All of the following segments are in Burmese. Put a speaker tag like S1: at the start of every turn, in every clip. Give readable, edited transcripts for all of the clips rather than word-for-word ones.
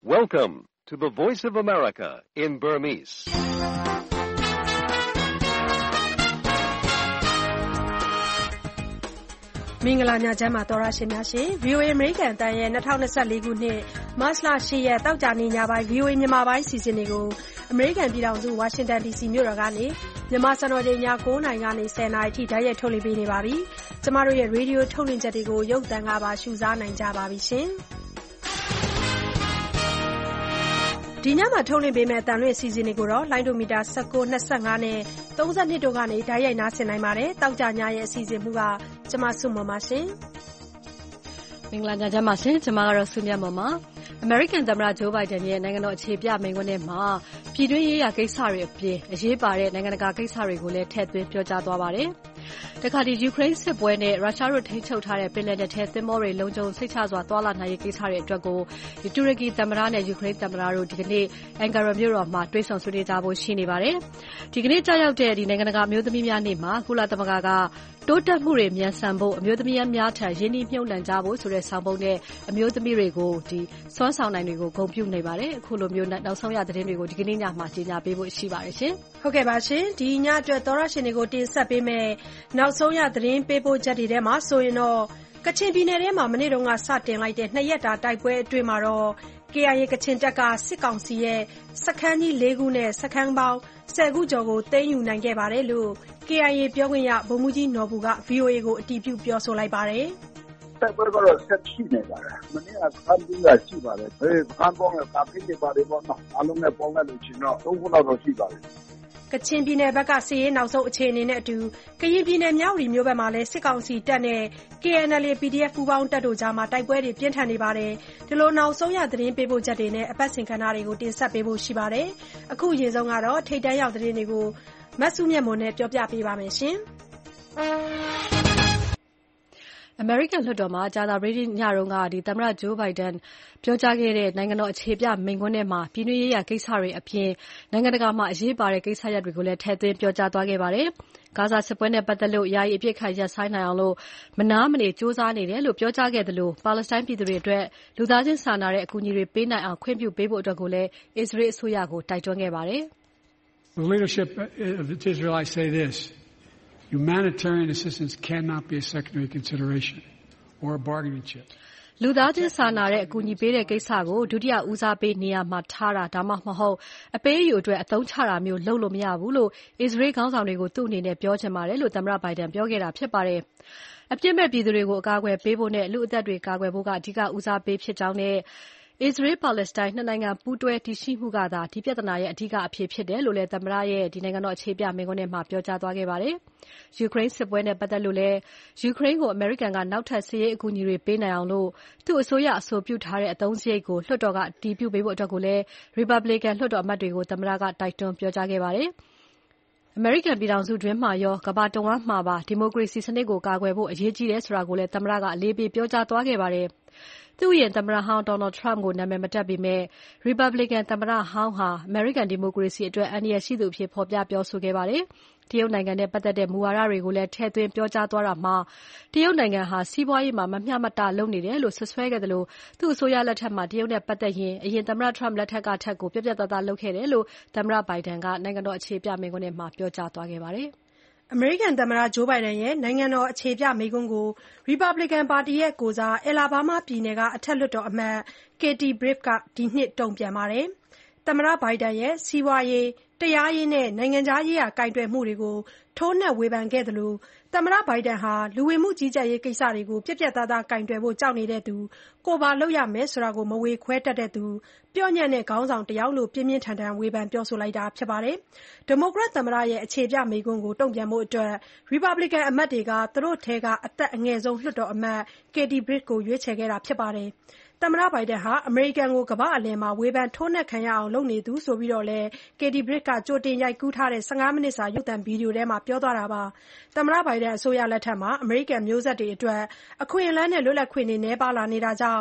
S1: Welcome to the Voice of America in Burmese.
S2: ။မင်္ဂလာညချမ်းပါသောရရှင်များရှင် VOA American အတန်းရဲ့2024ခုနှစ်မတ်လ10ရက်တောက်ကြနေ့ညပိုင်း VOA မြန်မာပိုင်းစီစဉ်တွေကို American ပြည်ထောင်စု Washington DC မြို့တော်ကနေမြန်မာစံတော်ချိန်ည9:00နာရီကနေ10:00နာရီထိတိုက်ရိုက်ထုတ်လွှင့်ပေးနေပါပြီ။ကျမတို့ရဲ့ Radio ထုတ်လွှင့်ချက်တွေကိုရုပ်သံကပါရှုစားနိုင်ကြပါပြီရှင်။ဒီညမှာထုတ်လွှင့်ပေးမယ့်အတန်လွင့်အစီအစဉ်တွေကိုတော့လိုင်းဒိုမီတာ19 25နဲ့32တို့ကနေဓာတ်ရိုက်နားဆင်နိုင်ပါတယ်။တောက်ကြညရဲ့အစီအစဉ်မှုကကျမစုမပါရှင်
S3: ။မင်္ဂလာညချမ်းပါရှင်။ကျမကတော့စုမြတ်မပါ။ American သမ္မတ Joe Biden ရဲ့နိုင်ငံတော်အခြေပြမိန့်ခွန်းထဲမှာပြည်တွင်းရေးရာကိစ္စတွေအပြင်အရေးပါတဲ့နိုင်ငံတကာကိစ္စတွေကိုလည်းထည့်သွင်းပြောကြားသွားပါတယ်။တခါဒီယူကရိန်းစစ်ပွဲနဲ့ရုရှားတို့ထိန်းချုပ်ထားတဲ့ပင်လယ်ထဲသင်္ဘောတွေလုံခြုံစိတ်ချစွာသွားလာနိုင်ရေးကိစ္စတွေအတွက်ကိုတူရကီသမ္မတနဲ့ယူကရိန်းသမ္မတတို့ဒီကနေ့အင်ကာရာမြို့တော်မှာတွေ့ဆုံဆွေးနွေးကြဖို့ရှိနေပါတယ်။ဒီကနေ့ကြာရောက်တဲ့ဒီနိုင်ငံတကာအမျိုးသမီးများနေ့မှာကုလသမဂ္ဂကတိုးတက်မှုတွေမြန်ဆန်ဖို့အမျိုးသမီးများထံရင်းနှီးမြှုပ်နှံကြဖို့ဆိုတဲ့ဆောင်ပုဒ်နဲ့အမျိုးသမီးတွေကိုစွမ်းဆောင်နိုင်တွေကိုဂုဏ်ပြုနေပါတယ်။အခုလိုမျိုးနောက်ဆုံးရသတင်းတွေကိုဒီကနေ့ညမှာကြေညာပေးဖို့ရှိပါတယ်ရှင်
S2: ။ဟုတ်ကဲ့ပါရှင်။ဒီညအတွက်သောရရှင်တွေကိုတင်ဆက်ပေးမယ်နောက်ဆုံးရသတင်းပေးပို့ချက်တွေထဲမှာဆိုရင်တော့ကချင်ပြည်နယ်ထဲမှာမနေ့တုန်းကစတင်လိုက်တဲ့2ရက်တာတိုက်ပွဲအတွင်းမှာတော့ KIA ကချင်တပ်ကစစ်ကောင်စီရဲ့စခန်းကြီး4ခုနဲ့စခန်းပေါင်း10ခုကျော်ကိုသိမ်းယူနိုင်ခဲ့ပါတယ်လို့ KIA ပြောခွင့်ရဗိုလ်မှူးကြီးနော်ဘူက VOA ကိုအတည်ပြုပြောဆိုလိုက်ပါတယ်
S4: ။တိုက်ပွဲကတော့ဆက်ရှိနေပါတယ်။မနေ့ကစခန်းကြီးကရှိပါတယ်။စခန်းပေါင်းကတာဖိနေပါတယ်ပေါ့နော်။အလုံးနဲ့ပေါင်းလိုက်လို့ချင်းတော့3ခုလောက်တော့ရှိပါတယ်။
S2: ကချင်ပြည်နယ်ဘက်ကစစ်ရေးနောက်ဆုံးအခြေအနေနဲ့အတူကရင်ပြည်နယ်မြောက်ဦးမြို့ဘက်မှာလည်းစစ်ကောင်စီတပ်နဲ့ KNLA PDF ပူးပေါင်းတပ်တို့ကြားမှာတိုက်ပွဲတွေပြင်းထန်နေပါတယ်။ဒီလိုနောက်ဆုံးရသတင်းပေးပို့ချက်တွေနဲ့အပတ်စဉ်ကဏ္ဍတွေကိုတင်ဆက်ပေးဖို့ရှိပါတယ်။အခုအရင်ဆုံးကတော့ထိပ်တန်းရောက်သတင်းတွေကိုမဆုမြတ်မွန်နဲ့ပြောပြပေးပါမယ်ရှင်။
S3: American လွှတ်တော်မှာကြာသပတေးညတုန်းကသမ္မတ Joe Biden ပြောကြားခဲ့တဲ့နိုင်ငံတော်အခြေပြမိန့်ခွန်းထဲမှာပြည်တွင်းရေးရာကိစ္စတွေအပြင်နိုင်ငံတကာမှာအရေးပါတဲ့ကိစ္စရပ်တွေကိုလည်းထည့်သွင်းပြောကြားသွားခဲ့ပါတယ်။ဂါဇာစစ်ပွဲနဲ့ပတ်သက်လို့ယာယီအပစ်အခတ်ရပ်ဆိုင်းနိုင်အောင်မနားမနေကြိုးစားနေတယ်လို့ပြောကြားခဲ့သလိုပါလက်စတိုင်းပြည်သူတွေအတွက်လူသားချင်းစာနာတဲ့အကူအညီတွေပေးနိုင်အောင်ခွင့်ပြုပေးဖို့အတွက်ကိုလည်းအစ္စရေးအစိုးရကိုတိုက်တွန်းခဲ့ပါတယ်။
S5: The leadership of the Israelites say this.Humanitarian assistance cannot be a secondary consideration or a bargaining chip.
S3: လူသားချင်းစာနာတဲ့အကူအညီပေးတဲ့ကိစ္စကိုဒုတိယဦးစားပေးနေရာမှာထားတာဒါမှမဟုတ်အပေးအယူအတွက်အသုံးချတာမျိုးလုပ်လို့မရဘူးလို့အစ္စရေးခေါင်းဆောင်တွေကိုသူ့အနေနဲ့ပြောချင်ပါတယ်လို့သမ္မတဘိုင်ဒန်ပြောခဲ့တာဖြစ်ပါတယ်။အပြစ်မဲ့ပြည်သူတွေကိုအကာအကွယ်ပေးဖို့နဲ့လူအသက်တွေကာကွယ်ဖို့ကအဓိကဦးစားပေးဖြစ်ကြောင်းနဲ့အစ္စရေးပါလက်စတိုင်းနှစ်နိုင်ငံပူးတွဲတည်ရှိမှုကသာဒီပြဿနာရဲ့အဓိကအဖြစ်ဖြစ်တယ်လို့လည်းသမ္မတရဲ့နိုင်ငံတော်အခြေပြမိန့်ခွန်းထဲမှာပြောကြားသွားခဲ့ပါတယ်။ယူကရိန်းစစ်ပွဲနဲ့ပတ်သက်လို့လည်းယူကရိန်းကိုအမေရိကန်ကနောက်ထပ်စစ်ရေးအကူအညီတွေပေးနိုင်အောင်သူ့အစိုးရအဆိုပြုထားတဲ့အသုံးစရိတ်ကိုလွှတ်တော်ကအတည်ပြုပေးဖို့အတွက်ကိုလည်း Republican လွှတ်တော်အမတ်တွေကိုသမ္မတကတိုက်တွန်းပြောကြားခဲ့ပါတယ်။အမေရိကန်ပြည်ထောင်စုတွင်းမှာရောကမ္ဘာတဝန်းမှာပါဒီမိုကရေစီစနစ်ကိုကာကွယ်ဖို့အရေးကြီးတယ်ဆိုတာကိုလည်းသမ္မတကအလေးပေးပြောကြားသွားခဲ့ပါတယ်။သူ့ရဲ့သမ္မတဟောင်း Donald Trump ကိုနာမည်မတပ်ပေမဲ့ Republican သမ္မတဟောင်းဟာ American ဒီမိုကရေစီအတွက်အန္တရာယ်ရှိသူအဖြစ်ဖော်ပြပြောဆိုခဲ့ပါတယ်။တရုတ်နိုင်ငံနဲ့ပတ်သက်တဲ့မူဝါဒတွေကိုလည်းထည့်သွင်းပြောကြားသွားတာမှာတရုတ်နိုင်ငံဟာစီးပွားရေးမှာမမျှမတလုပ်နေတယ်လို့ဆွဆွဲခဲ့တယ်လို့သူ့အစိုးရလက်ထက်မှာတရုတ်နဲ့ပတ်သက်ရင်အရင်သမ္မတ Trump လက်ထက်ကထက်ကိုပြတ်ပြတ်သားသားလုပ်ခဲ့တယ်လို့သမ္မတ Biden ကနိုင်ငံတော်အခြေပြမိန့်ခွန်းထဲမှာပြောကြားသွားခဲ့ပါတယ်။
S2: အမေရိကန်သမ္မတ Joe Biden ရဲ့နိုင်ငံတော်အခြေပြမိန့်ခွန်းကို Republican ပါတီကိုယ်စား Alabama ပြည်နယ်ကအထက်လွှတ်တော်အမတ် Katie Britt ကဒီနှစ်တုံ့ပြန်ပါတယ်။သမ္မတ Biden ရဲ့စီးပွားရေး၊တရားရေးနဲ့နိုင်ငံခြားရေးရာကိုင်တွယ်မှုတွေကိုထိုးနှက်ဝေဖန်ခဲ့သလိုသမ္မတ Biden ဟာလူဝင်မှုကြီးကြပ်ရေးကိစ္စတွေကိုပြတ်ပြတ်သားသားကိုင်တွယ်ဖို့ကြောက်နေတဲ့သူကိုယ်ပါလုပ်ရမယ်ဆိုတာကိုမဝေခွဲတတ်တဲ့သူပျော့ညံ့တဲ့ခေါင်းဆောင်တယောက်လို့ပြင်းပြင်းထန်ထန်ဝေဖန်ပြောဆိုလိုက်တာဖြစ်ပါတယ်။ ဒီမိုကရက်သမ္မတရဲ့အခြေပြမိန့်ခွန်းကိုတုံ့ပြန်ဖို့အတွက် Republican အမတ်တွေကသူတို့ထဲကအသက်အငယ်ဆုံးလွှတ်တော်အမတ် Katie Britt ကိုရွေးချယ်ခဲ့တာဖြစ်ပါတယ်။ သမ္မတ Biden ဟာအမေရိကန်ကိုကမ္ဘာ့အလယ်မှာဝေဖန်ထိုးနှက်ခံရအောင်လုပ်နေသူဆိုပြီးတော့လည်း Katie Britt ကကြိုတင်ရိုက်ကူးထားတဲ့15မိနစ်စာရုပ်သံဗီဒီယိုထဲမှာပြောသွားတာပါ။သမ္မတ Biden အစိုးရလက်ထက်မှာအမေရိကန်မျိုးဆက်တွေအတွက်အခွင့်အလမ်းနဲ့လွတ်လပ်ခွင့်တွေနည်းပါးလာနေတာကြောင့်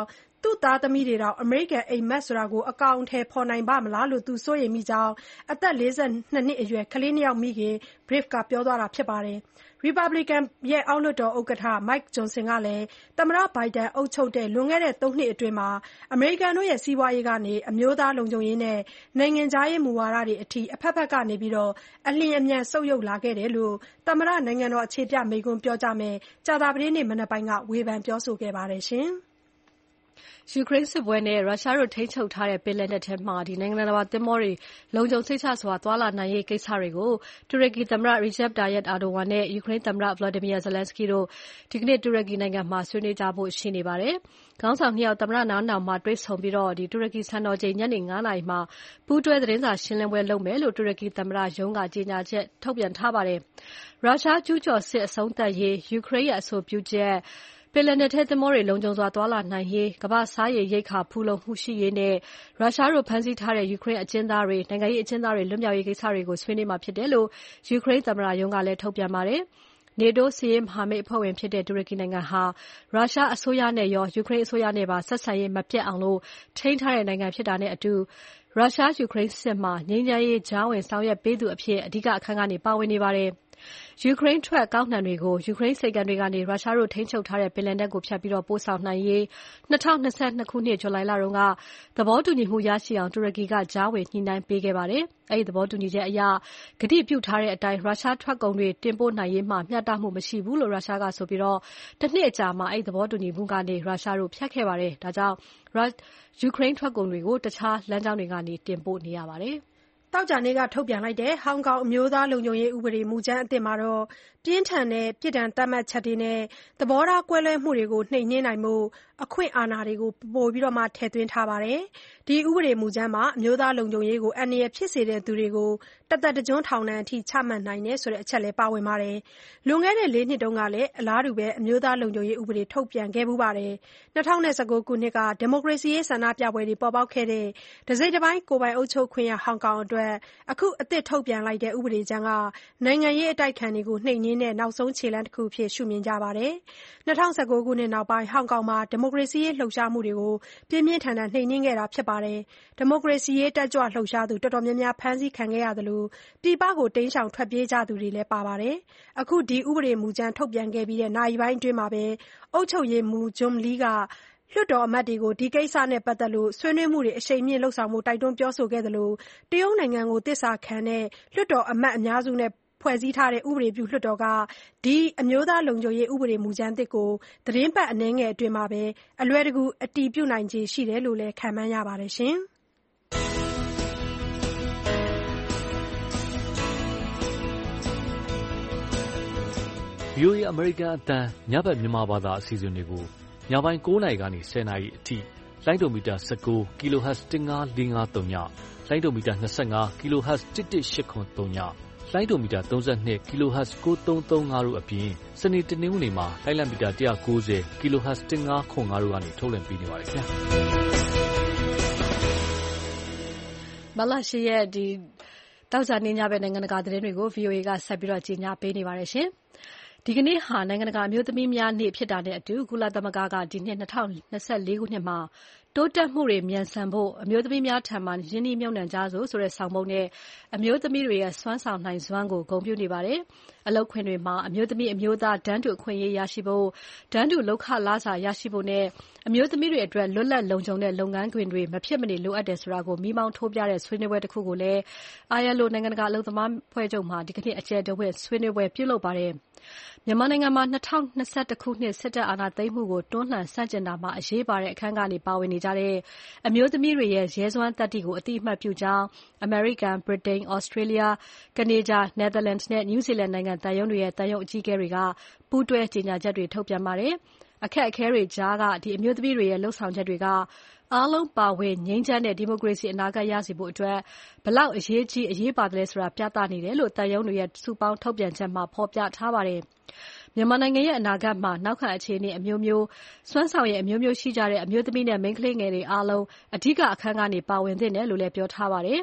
S2: သူ့သားသမီးတွေတောင်အမေရိကန်အိမ်မက်ဆိုတာကိုအကောင်အထည်ဖော်နိုင်ပါ့မလားလို့သူစိုးရိမ်မိကြောင်းအသက်42နှစ်အရွယ်ကလေး2ယောက်မိခင် Brave ကပြောသွားတာဖြစ်ပါတယ်။ Republican ရဲ့အောက်လွှတ်တော်ဥက္ကဋ္ဌ Mike Johnson ကလည်းသမ္မတ Biden အုပ်ချုပ်တဲ့လွန်ခဲ့တဲ့3နှစ်အတွင်းအမေရိကန်တို့ရဲ့စီးပွားရေးကနေအမျိုးသားလုံခြုံရေးနဲ့နိုင်ငံခြားရေးမူဝါဒတွေအထိအဖက်ဖက်ကနေအလျင်အမြန်ဆုတ်ယုတ်လာခဲ့တယ်လို့သမ္မတနိုင်ငံတော်အခြေပြမိန့်ခွန်းပြောကြားမယ့်ကြာသပတေးနေ့မနက်ပိုင်းကဝေဖန်ပြောဆိုခဲ့ပါတယ်။
S3: ယူကရိန်းစစ်ပွဲနဲ့ရုရှားတို့ထိန်းချုပ်ထားတဲ့ပင်လယ်နက်ထဲမှာနိုင်ငံတော်သင်္ဘောတွေလုံခြုံစိတ်ချစွာသွားလာနိုင်ရေးကိစ္စတွေကိုတူရကီသမ္မတ Recep Tayyip Erdogan နဲ့ယူကရိန်းသမ္မတ Volodymyr Zelensky တို့ဒီကနေ့တူရကီနိုင်ငံမှာဆွေးနွေးကြဖို့ရှိနေပါတယ်။ခေါင်းဆောင်2ယောက်သမ္မတနန်းတော်မှာတွေ့ဆုံပြီးတူရကီစံတော်ချိန်ညနေ 9 နာရီမှာပူးတွဲသတင်းစာရှင်းလင်းပွဲလုပ်မယ်လို့တူရကီသမ္မတရုံးကကြေညာချက်ထုတ်ပြန်ထားပါတယ်။ရုရှားကျူးကျော်စစ်အဆုံးသတ်ရေးယူကရိန်းရဲ့အဆိုပြုချက်ပင်လယ်နက်ထဲသင်္ဘောတွေလုံခြုံစွာသွားလာနိုင်ရေးကမ္ဘာ့စားရေရိက္ခာဖူလုံမှုရှိရေးနဲ့ရုရှားတို့ဖမ်းဆီးထားတဲ့ယူကရိန်းအကျဉ်းသားတွေနိုင်ငံရေးအကျဉ်းသားတွေလွတ်မြောက်ရေးကိစ္စတွေကိုဆွေးနွေးမှာဖြစ်တယ်လို့ယူကရိန်းသမ္မတရုံးကလည်းထုတ်ပြန်ပါတယ်။ NATO စစ်ရေးမဟာမိတ်အဖွဲ့ဝင်ဖြစ်တဲ့တူရကီနိုင်ငံဟာရုရှားအစိုးရနဲ့ရောယူကရိန်းအစိုးရနဲ့ပါဆက်ဆံရေးမပျက်အောင်ထိန်းထားတဲ့နိုင်ငံဖြစ်တာနဲ့အတူရုရှားယူကရိန်းစစ်မှာငြိမ်းချမ်းရေးကြားဝင်ဆောင်ရွက်ပေးသူအဖြစ်အဓိကအခန်းကနေပါဝင်နေပါတယ်။ယူကရိန်းထွက်ကောက်နှံတွေကိုယူကရိန်းဆိပ်ကမ်းတွေကနေရုရှားတို့ထိန်းချုပ်ထားတဲ့ပင်လယ်နက်ကိုဖြတ်ပြီးပို့ဆောင်နိုင်ရေး2022ခုနှစ်ဇူလိုင်လတုန်းကသဘောတူညီမှုရရှိအောင်တူရကီကကြားဝင်ညှိနှိုင်းပေးခဲ့ပါတယ်။အဲဒီသဘောတူညီချက်အရကတိပြုထားတဲ့အတိုင်းရုရှားထွက်ကုန်တွေတင်ပို့နိုင်ရေးမှာမျှတမှုမရှိဘူးလို့ရုရှားကဆိုပြီးတစ်နှစ်အကြာမှာအဲဒီသဘောတူညီမှုကနေရုရှားတို့ဖျက်ခဲ့ပါတယ်။ဒါကြောင့်ယူကရိန်းထွက်ကုန်တွေကိုတခြားလမ်းကြောင်းတွေကနေတင်ပို့နေရပါတယ်။
S2: သောကြာနေ့ကထုတ်ပြန်လိုက်တဲ့ဟောင်ကောင်အမျိုးသားလုံခြုံရေးဥပဒေမူကြမ်းအသစ်မှာပြင်းထန်တဲ့ပြစ်ဒဏ်သတ်မှတ်ချက်တွေနဲ့သဘောထားကွဲလွဲမှုတွေကိုနှိမ်နင်းနိုင်ဖို့အခွင့်အာဏာတွေကိုပိုပြီးထည့်သွင်းထားပါတယ်။ဒီဥပဒေမူကြမ်းမှာအမျိုးသားလုံခြုံရေးကိုအန္တရာယ်ဖြစ်စေတဲ့သူတွေကိုတသက်တကျွန်းထောင်ဒဏ်အထိချမှတ်နိုင်တယ်ဆိုတဲ့အချက်လည်းပါဝင်ပါတယ်။လွန်ခဲ့တဲ့4နှစ်တုန်းကလည်းအလားတူအမျိုးသားလုံခြုံရေးဥပဒေထုတ်ပြန်ခဲ့ဖူးပါတယ်။2019ခုနှစ်ကဒီမိုကရေစီရေးဆန္ဒပြပွဲတွေပေါ်ပေါက်ခဲ့တဲ့တစိတ်တပိုင်းကိုယ်ပိုင်အုပ်ချုပ်ခွင့်ရဟောင်ကောင်အတွက်အခုအသစ်ထုတ်ပြန်လိုက်တဲ့ဥပဒေကြမ်းကနိုင်ငံရေးအတိုက်အခံတွေကိုနှိမ်နင်းတဲ့နောက်ဆုံးခြေလှမ်းတခုအဖြစ်ရှုမြင်ကြပါတယ်။2019ခုနှစ်နောက်ပိုင်းဟောင်ကောင်မှာဒီမိုကရေစီရေးလှုပ်ရှားမှုတွေကိုပြင်းပြင်းထန်ထန်နှိမ်နင်းခဲ့တာဖြစ်ပါတယ်။ဒီမိုကရေစီရေးတက်ကြွလှုပ်ရှားသူတော်တော်များများဖမ်းဆီးခံခဲ့ရသလိုပြည်ပကိုတိမ်းရှောင်ထွက်ပြေးကြသူတွေလည်းပါပါတယ်။အခုဒီဥပဒေမူကြမ်းထုတ်ပြန်ခဲ့ပြီးနာရီပိုင်းအတွင်းမှာအုပ်ချုပ်ရေးမှူး John Lee ကလွှတ်တော်အမတ်တွေကိုဒီကိစ္စနဲ့ပတ်သက်လို့ဆွေးနွေးမှုတွေအရှိန်မြှင့်လုပ်ဆောင်ဖို့တိုက်တွန်းပြောဆိုခဲ့သလိုတရုတ်နိုင်ငံကိုသစ္စာခံတဲ့လွှတ်တော်အမတ်အများစုနဲ့ဖွဲ့စည်းထားတဲ့ဥပဒေပြုလွှတ်တော်ကဒီအမျိုးသားလုံခြုံရေးဥပဒေမူကြမ်းသစ်ကိုသီတင်းပတ်အနည်းငယ်အတွင်းမှာအလွယ်တကူအတည်ပြုနိုင်ခြေရှိတယ်လို့လည်းခန့်မှန်းရပါတယ်။
S6: VOA အမေရိကန်အသံညဘက်မြန်မာဘာသာအစီအစဉ်တွေကိုညပိုင်း9နာရီကနေ10နာရီအထိလိုင်းဒိုမီတာ19 kHz 15553ညလိုင်းဒိုမီတာ25 kHz 11803ညလိုင်းဒိုမီတာ32 kHz 9335တို့အပြင်စနေတနင်္ဂနွေမှာလိုင်းလံမီတာ190 kHz 1505တို့ကနေထုတ်လွှင့်ပေးနေပါတယ်ခင်ဗျာ
S3: မလာရှိရဲ့တောက်ကြနေညဘက်နိုင်ငံတကာသတင်းတွေကို VOA ကဆက်ပြီးကြီးညာပေးနေပါတယ်ရှင်ဒီကနေ့ဟာနိုင်ငံတကာအမျိုးသမီးများနေ့ဖြစ်တာနဲ့အတူကုလသမဂ္ဂကဒီနှစ်2024ခုနှစ်မှာတိုးတက်မှုတွေမြန်ဆန်ဖို့အမျိုးသမီးများထံမှရင်းနှီးမြှုပ်နှံကြစို့ဆိုတဲ့ဆောင်ပုဒ်နဲ့အမျိုးသမီးတွေရဲ့စွမ်းဆောင်နိုင်စွမ်းကိုဂုဏ်ပြုနေပါတယ်။အလုပ်ခွင်တွေမှာအမျိုးသမီးအမျိုးသားတန်းတူအခွင့်အရေးရရှိဖို့တန်းတူလုပ်ခလစာရရှိဖို့နဲ့အမျိုးသမီးတွေအတွက်လွတ်လပ်လုံခြုံတဲ့လုပ်ငန်းခွင်တွေမဖြစ်မနေလိုအပ်တယ်ဆိုတာကိုမိမောင်းထိုးပြတဲ့ဆွေးနွေးပွဲတစ်ခုကိုလည်း ILO နိုင်ငံတကာအလုပ်သမားအဖွဲ့ချုပ်မှာဒီကနေ့အကျယ်တဝက်ဆွေးနွေးပွဲပြုလုပ်ပါတယ်။မြန်မာနိုင်ငံမှာ2021ခုနှစ်စစ်တပ်အာဏာသိမ်းမှုကိုတွန်းလှန်ဆန့်ကျင်တာမှာအရေးပါတဲ့အခန်းကနေပါဝင်နေကြတဲ့အမျိုးသမီးတွေရဲ့ရဲစွမ်းသတ္တိကိုအသိအမှတ်ပြုကြောင်းအမေရိကန်ဗြိတိန်ဩစတြေးလျကနေဒါနယ်သာလန်နဲ့နယူးဇီလန်နိုင်ငံသံရုံးတွေရဲ့သံရုံးအကြီးအကဲတွေကပူးတွဲကြေညာချက်တွေထုတ်ပြန်ပါတယ်။အခက်အခဲတွေကြားကအမျိုးသမီးတွေရဲ့လှုပ်ဆောင်ချက်တွေကအားလုံးပါဝင်ငြိမ်းချမ်းတဲ့ဒီမိုကရေစီအနာဂတ်ရစေဖို့အတွက်ဘလောက်အရေးကြီးအရေးပါတယ်ဆိုတာပြသနေတယ်လို့သံရုံးတွေရဲ့စုပေါင်းထုတ်ပြန်ချက်မှာဖော်ပြထားပါတယ်။မြန်မာနိုင်ငံရဲ့အနာဂတ်မှာနောက်ခံအခြေအနေအမျိုးမျိုးစွမ်းဆောင်ရည်အမျိုးမျိုးရှိကြတဲ့အမျိုးသမီးနဲ့မိန်းကလေးငယ်တွေအားလုံးအဓိကအခန်းကနေပါဝင်သင့်တယ်လို့လည်းပြောထားပါတယ်။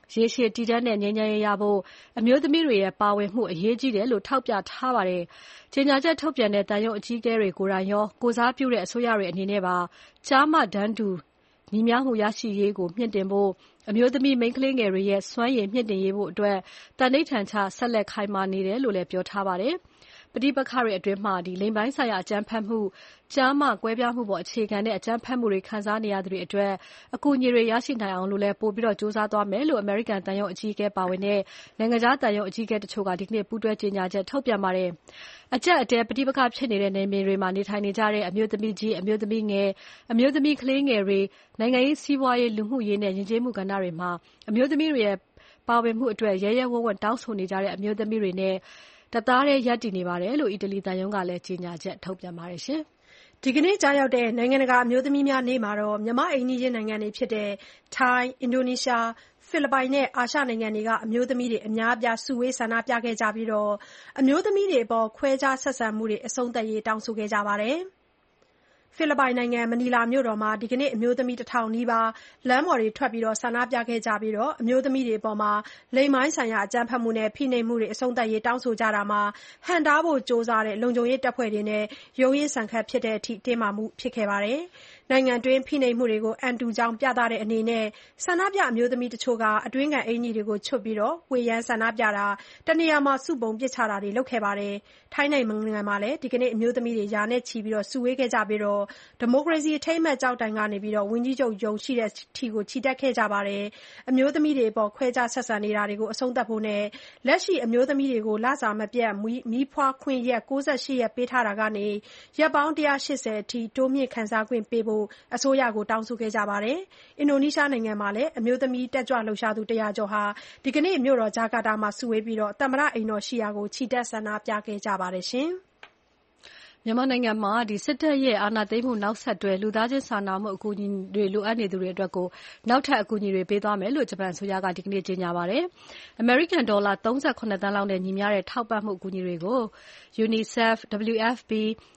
S3: ရေရှည်တည်တံ့တဲ့ငြိမ်းချမ်းရေးရဖို့အမျိုးသမီးတွေရဲ့ပါဝင်မှုအရေးကြီးတယ်လို့ထောက်ပြထားပါတယ်။ကြေညာချက်ထုတ်ပြန်တဲ့သံရုံးအကြီးအကဲတွေကိုယ်တိုင်ရောကိုယ်စားပြုတဲ့အစိုးရတွေအနေနဲ့ပါကျားမတန်းတူညီမျှမှုရရှိရေးကိုမြှင့်တင်ဖို့အမျိုးသမီးမိန်းကလေးငယ်တွေရဲ့စွမ်းရည်မြှင့်တင်ရေးဖို့အတွက်တန်ဋိဌာန်ချဆက်လက်ခိုင်မာနေတယ်လို့လည်းပြောထားပါတယ်။ပဋိပက္ခတွေအတွင်းလိင်ပိုင်းဆိုင်ရာအကြမ်းဖက်မှု၊ကျားမကွဲပြားမှုပေါ်အခြေခံတဲ့အကြမ်းဖက်မှုတွေခံစားနေရသူတွေအတွက်အကူအညီတွေရရှိနိုင်အောင်လည်းပိုပြီးကြိုးစားသွားမယ်လို့အမေရိကန်သံရုံးအကြီးအကဲပါဝင်တဲ့နိုင်ငံခြားသံရုံးအကြီးအကဲတချို့ကဒီကနေ့ပူးတွဲကြေညာချက်ထုတ်ပြန်ပါတယ်။အကျပ်အတည်းပဋိပက္ခဖြစ်နေတဲ့နယ်မြေတွေမှာနေထိုင်နေကြတဲ့အမျိုးသမီးကြီး၊အမျိုးသမီးငယ်၊အမျိုးသမီးကလေးငယ်တွေနိုင်ငံရေး၊စီးပွားရေး၊လူမှုရေးနဲ့ယဉ်ကျေးမှုကဏ္ဍတွေမှာအမျိုးသမီးတွေရဲ့ပါဝင်မှုအတွက်ရဲရဲဝံ့ဝံ့တောင်းဆိုနေကြတဲ့အမျိုးသမီးတွေနဲ့တသားတည်းရပ်တည်နေပါတယ်လို့အီတလီသံရုံးကလည်းကြေညာချက်ထုတ်ပြန်ပါတယ်။
S2: ဒီကနေ့ကျရောက်တဲ့နိုင်ငံတကာအမျိုးသမီးများနေ့မှာမြန်မာ့အိမ်နီးချင်းနိုင်ငံတွေဖြစ်တဲ့ထိုင်း၊အင်ဒိုနီးရှား၊ဖိလစ်ပိုင်နဲ့အာရှနိုင်ငံတွေကအမျိုးသမီးတွေအများအပြားစုဝေးဆန္ဒပြခဲ့ကြပြီးအမျိုးသမီးတွေအပေါ်ခွဲခြားဆက်ဆံမှုတွေအဆုံးသတ်ရေးတောင်းဆိုခဲ့ကြပါတယ်။ဖိလစ်ပိုင်နိုင်ငံမနီလာမြို့တော်မှာဒီကနေ့အမျိုးသမီး 1000 နီးပါးလမ်းပေါ်ထွက်ဆန္ဒပြခဲ့ကြပြီးအမျိုးသမီးတွေအပေါ်လိင်ပိုင်းဆိုင်ရာအကြမ်းဖက်မှုနဲ့ဖိနှိပ်မှုတွေအဆုံးသတ်ရေးတောင်းဆိုကြတာမှာဟန့်တားဖို့ကြိုးစားတဲ့လုံခြုံရေးတပ်ဖွဲ့တွေနဲ့ရုန်းရင်းဆန်ခတ်ဖြစ်တဲ့အထိတင်းမာမှုဖြစ်ခဲ့ပါတယ်။နိုင်ငံတွင်းဖိနှိပ်မှုတွေကိုအံတုကြောင်းပြသတဲ့အနေနဲ့ဆန္ဒပြအမျိုးသမီးတချို့ကအတွင်းခံအင်္ကျီတွေကိုချွတ်ပြီးဝှေ့ယမ်းဆန္ဒပြတာတနေရာမှာစုပုံပစ်ချတာတွေလုပ်ခဲ့ပါတယ်။ထိုင်းနိုင်ငံမှာလည်းဒီကနေ့အမျိုးသမီးတွေရာနဲ့ချီစုဝေးခဲ့ကြပြီးဒီမိုကရေစီအထိမ်းအမှတ်ကျောက်တိုင်ကနေဝန်ကြီးချုပ်ရုံးရှိတဲ့အထိချီတက်ခဲ့ကြပါတယ်။အမျိုးသမီးတွေအပေါ်ခွဲခြားဆက်ဆံနေတာတွေကိုအဆုံးသတ်ဖို့နဲ့လက်ရှိအမျိုးသမီးတွေကိုလစာမပြတ်မီးဖွားခွင့်ရက်68ရက်ပေးထားတာကနေရက်ပေါင်း180အထိတိုးမြှင့်ခံစားခွင့်ပေးဖို့အစိုးရကိုတောင်းဆိုခဲ့ကြပါတယ်။အင်ဒိုနီးရှားနိုင်ငံမှာလည်းအမျိုးသမီးတက်ကြွလှုပ်ရှားသူ100ကျော်ဒီကနေ့မြို့တော်ဂျာကာတာမှာစုဝေးပြီးသမ္မတအိမ်တော်ရှိရာကိုချီတက်ဆန္ဒပြခဲ့ကြပါတယ်။
S3: မြန်မာနိုင်ငံမှာစစ်တပ်ရဲ့အာဏာသိမ်းမှုနောက်ဆက်တွဲလူသားချင်းစာနာမှုအကူအညီတွေလိုအပ်နေသူတွေအတွက်နောက်ထပ်အကူအညီတွေပေးသွားမယ်လို့ဂျပန်အစိုးရကဒီကနေ့ကြေညာပါတယ်။ အမေရိကန်ဒေါ်လာ38သန်းလောက်နဲ့ညီမျှတဲ့ထောက်ပံ့မှုအကူအညီတွေကို UNICEF, WFP,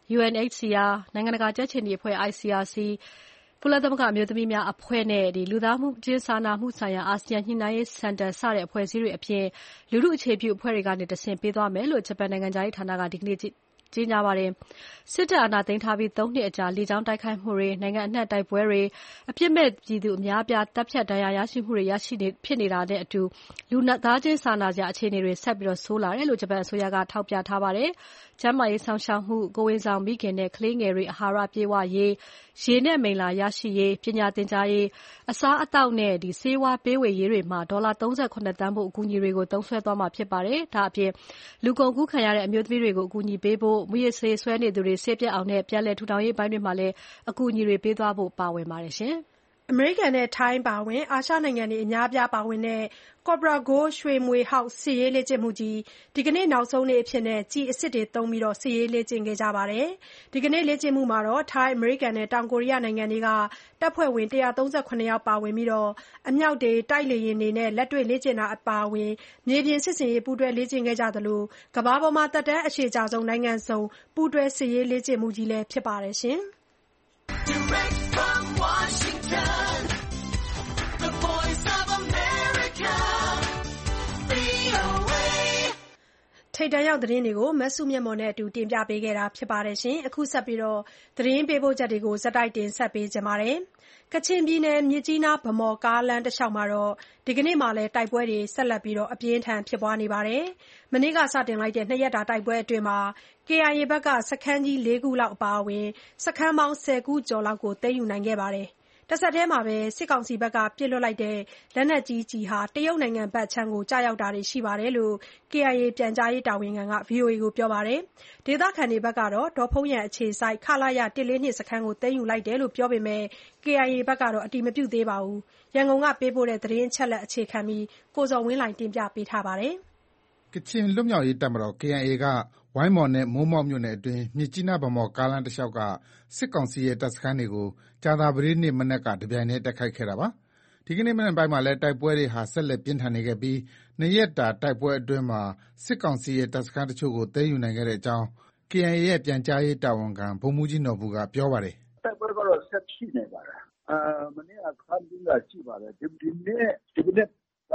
S3: UNHCR, နိုင်ငံတကာကြက်ခြေနီအဖွဲ့ ICRC, ကုလသမဂ္ဂအမျိုးသမီးများအဖွဲ့နဲ့လူသားချင်းစာနာမှုဆိုင်ရာအာဆီယံညှိနှိုင်းရေးစင်တာစတဲ့အဖွဲ့အစည်းတွေအပြင်လူထုအခြေပြုအဖွဲ့တွေကနေတဆင့်ပေးသွားမယ်လို့ဂျပန်နိုင်ငံခြားရေးဌာနကဒီကနေ့ကြေညာပါတယ်။စစ်တပ်အာဏာသိမ်းထားပြီး3နှစ်အကြာလေကြောင်းတိုက်ခိုက်မှုတွေနိုင်ငံအနှံ့တိုက်ပွဲတွေအပြစ်မဲ့ပြည်သူအများအပြားတပ်ဖြတ်ဒဏ်ရာရရှိမှုတွေဖြစ်နေတာနဲ့အတူလူသားချင်းစာနာစရာအခြေအနေတွေဆက်ပြီးဆိုးလာတယ်လို့ဂျပန်အစိုးရကထောက်ပြထားပါတယ်။ကျန်းမာရေးစောင့်ရှောက်မှုကိုယ်ဝန်ဆောင်မိခင်နဲ့ကလေးငယ်တွေအာဟာရပြည့်ဝရေးရေနဲ့မိလ္လာရရှိရေးပညာသင်ကြားရေးအစားအသောက်နဲ့ဆေးဝါးပေးဝေရေးတွေမှာဒေါ်လာ38သန်းဖို့အကူအညီတွေကိုသုံးစွဲသွားမှာဖြစ်ပါတယ်။ဒါအပြင်လူကုန်ကူးခံရတဲ့အမျိုးသမီးတွေကိုအကူအညီပေးဖို့မူးယစ်ဆေးဆွဲနေသူတွေဆေးပြတ်အောင်နဲ့ပြန်လည်ထူထောင်ရေးပိုင်းတွေမှာလည်းအကူအညီတွေပေးသွားဖို့ပါဝင်ပါတယ်။
S2: အမေရိကန်နဲ့ထိုင်းပါဝင်အာရှနိုင်ငံတွေအများအပြားပါဝင်တဲ့ Cobra Gold ရွှေမြွေဟောက်စစ်ရေးလေ့ကျင့်မှုကြီးဒီကနေ့နောက်ဆုံးနေ့အဖြစ်ကျည်အစစ်တွေသုံးပြီးစစ်ရေးလေ့ကျင့်ခဲ့ကြပါတယ်။ဒီကနေ့လေ့ကျင့်မှုမှာထိုင်း၊အမေရိကန်နဲ့တောင်ကိုရီးယားနိုင်ငံတွေကတပ်ဖွဲ့ဝင်137ယောက်ပါဝင်ပြီးအမြောက်တွေ၊တိုက်လေယာဉ်တွေနဲ့လက်တွေ့လေ့ကျင့်တာအပါအဝင်မြေပြင်စစ်ဆင်ရေးပူးတွဲလေ့ကျင့်ခဲ့ကြသလိုကမ္ဘာပေါ်မှာသက်တမ်းအရှည်ကြာဆုံးနိုင်ငံစုံပူးတွဲစစ်ရေးလေ့ကျင့်မှုကြီးလည်းဖြစ်ပါတယ်။
S7: Direct from Washington, the voice of America, VOA.
S2: ထိပ်တန်းရောက်သတင်းတွေကိုမစုမြတ်မွန်နဲ့အတူတင်ပြပေးခဲ့တာပါ။အခုဆက်ပြီးသတင်းပေးပို့ချက်တွေကိုဆက်တိုက်တင်ဆက်ပေးကြပါမယ်။ကချင်ပြည်နယ်မြစ်ကြီးနား-ဗန်းမော်ကားလမ်းတလျှောက်မှာဒီကနေ့မှာလည်းတိုက်ပွဲတွေဆက်လက်ပြီးအပြင်းအထန်ဖြစ်ပွားနေပါတယ်။မနေ့ကစတင်လိုက်တဲ့2ရက်တာတိုက်ပွဲအတွင်းKIA ဘက်ကစခန်းကြီး4ခုလောက်အပါအဝင်စခန်းပေါင်း10ခုကျော်လောက်ကိုသိမ်းယူနိုင်ခဲ့ပါတယ်။တဆက်တည်းမှာပဲစစ်ကောင်စီဘက်ကပစ်လွှတ်လိုက်တဲ့လက်နက်ကြီးကျည်တရုတ်နိုင်ငံဘက်ခြမ်းကိုကျရောက်တာတွေရှိတယ်လို့ KIA ပြန်ကြားရေးတာဝန်ခံက VOA ကိုပြောပါတယ်။ဒေသခံတွေဘက်ကတော့ဒေါ့ဖုန်းယန်အခြေစိုက်ခလရ142စခန်းကိုသိမ်းယူလိုက်တယ်လို့ပြောပေမဲ့ KIA ဘက်ကတော့အတည်မပြုသေးပါဘူး။ရန်ကုန်ကပေးပို့တဲ့သတင်းအချက်အလက်အခြေခံပြီးကိုဇော်ဝင်းလှိုင်တင်ပြပေးထားပါတယ်
S8: ။ကချင်လွတ်မြောက်ရေးတပ်မတော် KIA ကဝိုင်းမော်နဲ့မိုးမောက်မြို့နယ်အတွင်းမြစ်ကြီးနား-ဗန်းမော်ကားလမ်းတလျှောက်ကစစ်ကောင်စီရဲ့တပ်စခန်းတွေကိုကြာသပတေးနေ့မနက်ကတပြိုင်တည်းတိုက်ခိုက်ခဲ့တာပါ။ဒီကနေ့မနက်ပိုင်းမှာလည်းတိုက်ပွဲတွေဆက်လက်ပြင်းထန်နေခဲ့ပြီး2ရက်တာတိုက်ပွဲအတွင်းမှာစစ်ကောင်စီရဲ့တပ်စခန်းတချို့ကိုသိမ်းယူနိုင်ခဲ့ကြောင်း KIA ရဲ့ပြန်ကြားရေးတာဝန်ခံဗိုလ်မှူးကြီးနော်ဘူကပြောပါတယ်
S4: ။တိုက်ပွဲကတော့ဆက်ရှိနေပါတယ်။မနေ့ကခန်းပြီးကြည့်ပါတယ်။ဒီနေ့က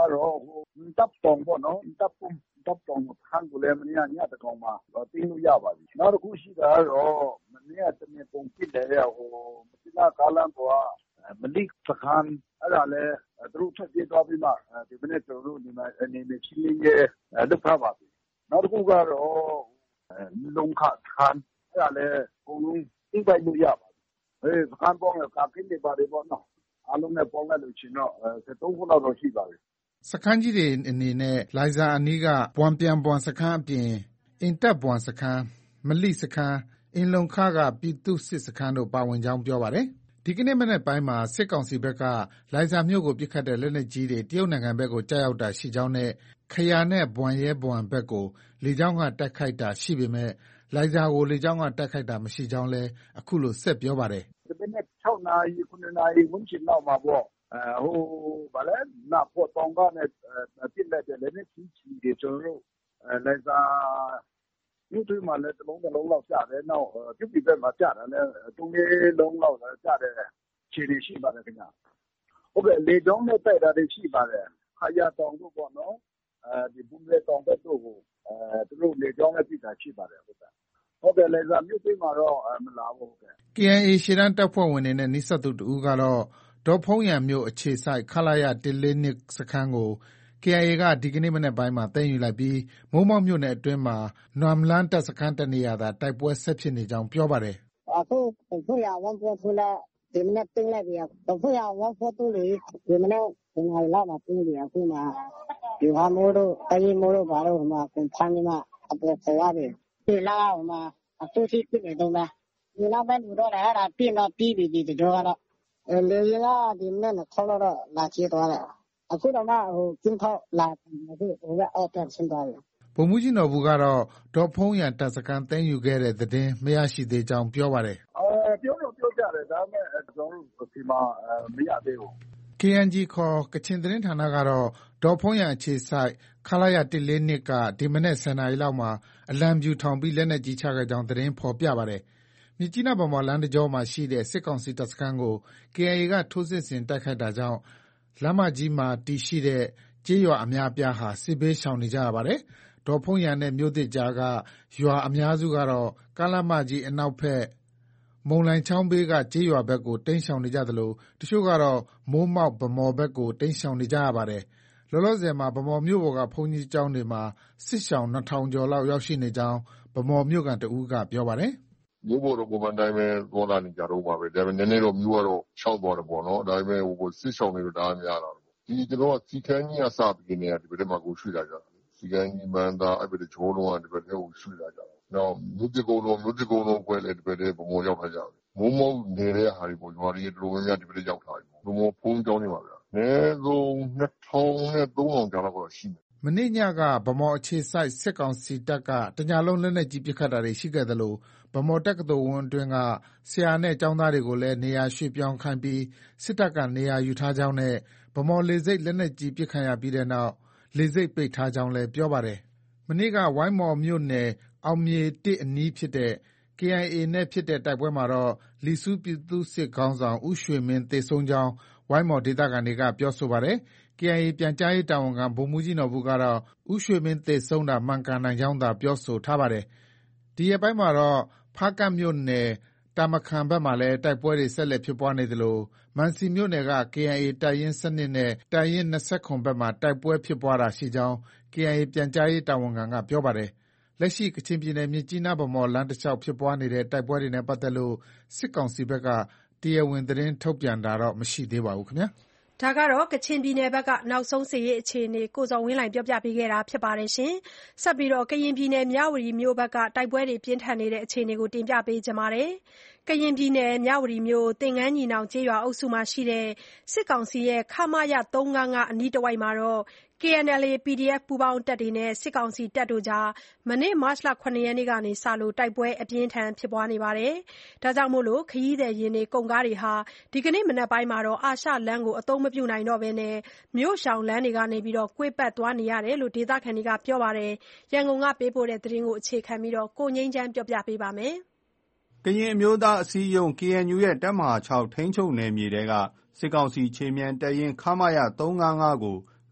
S4: ကတော့တပ်တောင်ပေါ့နော်တပ်တောင်ခန်းကိုလည်းမနေ့ညတကောင်မှာတင်းလို့ရပါပြီနောက်တစ်ခုရှိတာကတော့မနေ့တနေ့ပုံပြတယ်မတိနာကာလန်ပေါ်မလိစခန်အဲ့ဒါလည်းသူတို့ထွက်ပြေးသွားပြီးမှဒီမနေ့ကျွန်တော်တို့ဒီမှာအနေနဲ့ချင်းရဲ့လုပ်ထားပါပြီနောက်တစ်ခုကတော့လုံခခန်အဲ့ဒါလည်းအကုန်လုံးသိပိုက်လို့ရပါပြီစခန်ပေါ်ကကာကင်းတွေပါတယ်ပေါ့နော်အားလုံးနဲ့ပေါင်းလိုက်လို့ချင်းတော့73ခုလောက်တော့ရှိပါပြီ
S8: စခန်းကြီးတွေအနေနဲ့လိုင်ဇာအနီးကဘွမ်ပြန်ဘွမ်စခန်းအပြင်အင်တက်ဘွမ်စခန်းမလိစခန်းအင်လုံခကပြည်သူစစ်စခန်းတို့ပါဝင်ကြောင်းပြောပါတယ်ဒီကနေ့မနေ့ပိုင်းမှာစစ်ကောင်စီဘက်ကလိုင်ဇာမြို့ကိုပစ်ခတ်တဲ့လက်နက်ကြီးတွေတရုတ်နိုင်ငံဘက်ကိုကြားရောက်တာရှိကြောင်းနဲ့ခရာနဲ့ဘွမ်ရဲဘွမ်ဘက်ကိုလေကြောင်းကတိုက်ခိုက်တာရှိပေမဲ့လိုင်ဇာကိုလေကြောင်းကတိုက်ခိုက်တာမရှိကြောင်းလဲအခုလိုဆက်ပြောပါတယ်
S4: ဒီနေ့6နာရီ9နာရီဝန်းကျင်လောက်မှာပေါ့ဗာလဲနာပေါ်တောင်ကနဲ့ပြစ်လိုက်တယ်လည်းချင်းတွေကျွန်တော်တို့လိုင်ဇာမြို့တွေမှာလည်းတစ်လုံးလောက်ကြားတယ်နောက်ပြုတ်ပြစ်ဘက်မှာကြားတယ်လည်း3-4လုံးလောက်ကြားတယ်ခြေတွေရှိပါတယ်ခင်ဗျာဟုတ်ကဲ့လေကြောင်းနဲ့တိုက်တာတွေရှိပါတယ်ခါရတောင်တို့ပေါ့နော်ဒီဘုံလေတောင်ဘက်တို့ကိုသူတို့လေကြောင်းနဲ့ပြစ်တာရှိပါတယ်ဟုတ်ကဲ့လိုင်ဇာမြို့တွေမှာတော့မလာဘူးဟုတ်ကဲ့
S8: KIA ရှေ့တန်းတပ်ဖွဲ့ဝင်တွေနဲ့နှိစက်သူတဦးကတော့ဒေါ်ဖုံးရံမြို့အခြေစိုက်ခလာရ142စခန်းကို KIA ကဒီကနေ့မနက်ပိုင်းမှာသိမ်းယူလိုက်ပြီးမိုးမောက်မြို့နယ်အတွင်းမှာနွမ်လန်းတပ်စခန်းတနေရာသာတိုက်ပွဲဆက်ဖြစ်နေကြောင်းပြောပါတယ်
S9: အခုဖုန်းရ142နဲ့ဒီမနက်သိမ်းလိုက်ပြီဖုန်းရ142လေဒီမနက်ဒီngàyလောက်မှာသိမ်းပြီအခုမှဒီဟာမိုးတို့တရင်မိုးတို့ဘာလို့ဟိုမှာဖမ်းနေမှအပေါ်ပေါ်ရတယ်ဒီလောက်ဟိုမှာအခုထိပြနေတော့လားဒီလောက်ပဲလူတော့လည်းအဲ့ဒါပြင်းတော့ပြီးပြီဒီကြောကတော့လေရင်ကဒီမနက်ခေါ်တော့လာချေသွားတယ်အခုတော့မှကျင်းထောက်လာအခုဟိုကအော်တန်ဆင်းသွားတယ်
S8: ဗိုလ်မှူးကြီးနော်ဘူးကတော့ဒေါ်ဖုံးရံတပ်စခန်းသိမ်းယူခဲ့တဲ့သတင်းမရရှိသေးကြောင်းပြောပါတယ်
S4: ပြောကြတယ်ဒါပေမဲ့ကျွန်တော်တို့ဒီမှာမရသေးဘူး
S8: KNG ခေါ်ကချင်သတင်းဌာနကတော့ဒေါ်ဖုံးရံအခြေစိုက်ခလာရ142ကဒီမနက်10နာရီလောက်မှာအလံပြူထောင်ပြီးလက်နက်ကြီးချခဲ့ကြောင်းသတင်းဖော်ပြပါတယ်မြစ်ကြီးနားဗမာလမ်းတကြောမှာရှိတဲ့စစ်ကောင်စီတပ်စခန်းကို KIA ကထိုးစစ်ဆင်တိုက်ခိုက်တာကြောင့်လမ်းမကြီးမှာတည်ရှိတဲ့ကျေးရွာအများအပြားဟာစစ်ဘေးရှောင်နေကြရပါတယ်။ဒေါ်ဖုံးရံနဲ့မြို့သစ်ကြားကရွာအများစုကတော့ကားလမ်းမကြီးအနောက်ဘက်မုံလိုင်ချောင်းဘေးကကျေးရွာဘက်ကိုတိမ်းရှောင်နေကြသလိုတချို့ကတော့မိုးမောက်ဗမော်ဘက်ကိုတိမ်းရှောင်နေကြရပါတယ်။လောလောဆယ်မှာဗမော်မြို့ပေါ်ကဘုန်းကြီးကျောင်းတွေမှာစစ်ရှောင်2000ကျော်လောက်ရောက်ရှိနေကြောင်းဗမော်မြို့ကန်တဦးကပြောပါတယ်
S10: ။မြို့ပေါ်တော့ပုံမှန်တိုင်းပဲသွားလာနေကြတော့ပါပဲဒါပေမဲ့နည်းနည်းတော့မြို့ကတော့ရှောက်သွားတယ်ပေါ့နော်ဒါပေမဲ့စစ်ရှောင်တွေတော့ဒါများတာဒီကျွန်တော်ကစီကန်းကြီးအစပြီးနေဒီဘက်မှာကိုရွှေ့လာကြတာစီကန်းကြီးမန်းသားအဲ့ဘက်ကျောလုံးကဒီဘက်ကိုရွှေ့လာကြတာနောက်မြို့တကုန်းလုံးခွဲလေဒီဘက်ဘုံရောက်လာကြတယ်မိုးမောက်နေတဲ့ဟာတွေပေါ့ရွာတွေတော်တော်များများဒီဘက်ရောက်လာပြီဘုံဖုံးကြောင်းနေပါဗျာနည်းဆုံး2000နဲ့3000ကျော်လောက်ရှိမယ်
S8: မနေ့ညကဗမော်အခြေစိုက်စစ်ကောင်စီတပ်ကတညလုံးလက်နက်ကြီးပစ်ခတ်တာတွေရှိခဲ့သလိုဗမော်တက္ကသိုလ်ဝန်းအတွင်းကဆရာနဲ့ကျောင်းသားတွေကိုလည်းနေရာရွှေ့ပြောင်းခိုင်းပြီးစစ်တပ်ကနေရာယူထားကြောင်းနဲ့ဗမော်လေဆိပ်လက်နက်ကြီးပစ်ခံရပြီးတဲ့နောက်လေဆိပ်ပိတ်ထားကြောင်းလည်းပြောပါတယ်။မနေ့ကဝိုင်းမော်မြို့နယ်အောင်မြေ1အနီးဖြစ်တဲ့ KIA နဲ့ဖြစ်တဲ့တိုက်ပွဲမှာတော့လီဆူးပြည်သူ့စစ်ခေါင်းဆောင်ဦးရွှေမင်းသေဆုံးကြောင်းဝိုင်းမော်ဒေသခံတွေကပြောဆိုပါတယ်။ KIA ပြန်ကြားရေးတာဝန်ခံဗိုလ်မှူးကြီးနော်ဘူးကတော့ဦးရွှေမင်းသေဆုံးတာမှန်ကန်နိုင်ကြောင်းသာပြောဆိုထားပါတယ်။ဒီရက်ပိုင်းမှာတော့ဖားကန့်မြို့နယ်တာမခန်ဘက်မှာလည်းတိုက်ပွဲတွေဆက်လက်ဖြစ်ပွားနေသလိုမန်စီမြို့နယ်က KIA တပ်ရင်း12နဲ့တပ်ရင်း27ဘက်မှာတိုက်ပွဲဖြစ်ပွားတာရှိကြောင်း KIA ပြန်ကြားရေးတာဝန်ခံကပြောပါတယ်။လက်ရှိကချင်ပြည်နယ်မြစ်ကြီးနားဗန်းမော်လမ်းတလျှောက်ဖြစ်ပွားနေတဲ့တိုက်ပွဲတွေနဲ့ပတ်သက်လို့စစ်ကောင်စီဘက်ကတရားဝင်သတင်းထုတ်ပြန်တာတော့မရှိသေးပါဘူးခင်ဗျာ
S2: ။ဒါကတော့ကချင်ပြည်နယ်ဘက်ကနောက်ဆုံးစစ်ရေးအခြေအနေကိုဇော်ဝင်းလှိုင်ပြောပြပေးခဲ့တာဖြစ်ပါတယ်။ဆက်ပြီးကရင်ပြည်နယ်မြဝတီမြို့ဘက်ကတိုက်ပွဲတွေပြင်းထန်နေတဲ့အခြေအနေကိုတင်ပြပေးကြပါမယ်။ကရင်ပြည်နယ်မြဝတီမြို့သင်္ကန်းညီနောင်ကျေးရွာအုပ်စုမှာရှိတဲ့စစ်ကောင်စီရဲ့ခမရ355အနီးတစ်ဝိုက်မှာ KNLA PDF ပူးပေါင်းတပ်တွေနဲ့စစ်ကောင်စီတပ်တို့ကြားမနေ့မတ်လ 7 ရက်နေ့ကစလို့တိုက်ပွဲအပြင်းထန်ဖြစ်ပွားနေပါတယ်။ဒါကြောင့်ခရီးသည်ယာဉ်တွေကုန်ကားတွေဒီကနေ့မနက်ပိုင်းမှာအာရှလမ်းကိုအသုံးမပြုနိုင်တော့ဘဲမြို့ရှောင်လမ်းတွေကနေကွေ့ပတ်သွားနေရတယ်လို့ဒေသခံတွေကပြောပါတယ်။ရန်ကုန်ကပေးပို့တဲ့သတင်းကိုအခြေခံပြီးကိုငြိမ်းချမ်းပြောပြပေးပါမယ်
S11: ။ကရင်အမျိုးသားအစည်းအရုံး KNU ရဲ့တပ်မဟာ6ထိန်းချုပ်နယ်မြေထဲကစစ်ကောင်စီခြေမြန်တပ်ရင်းခမရ355ကို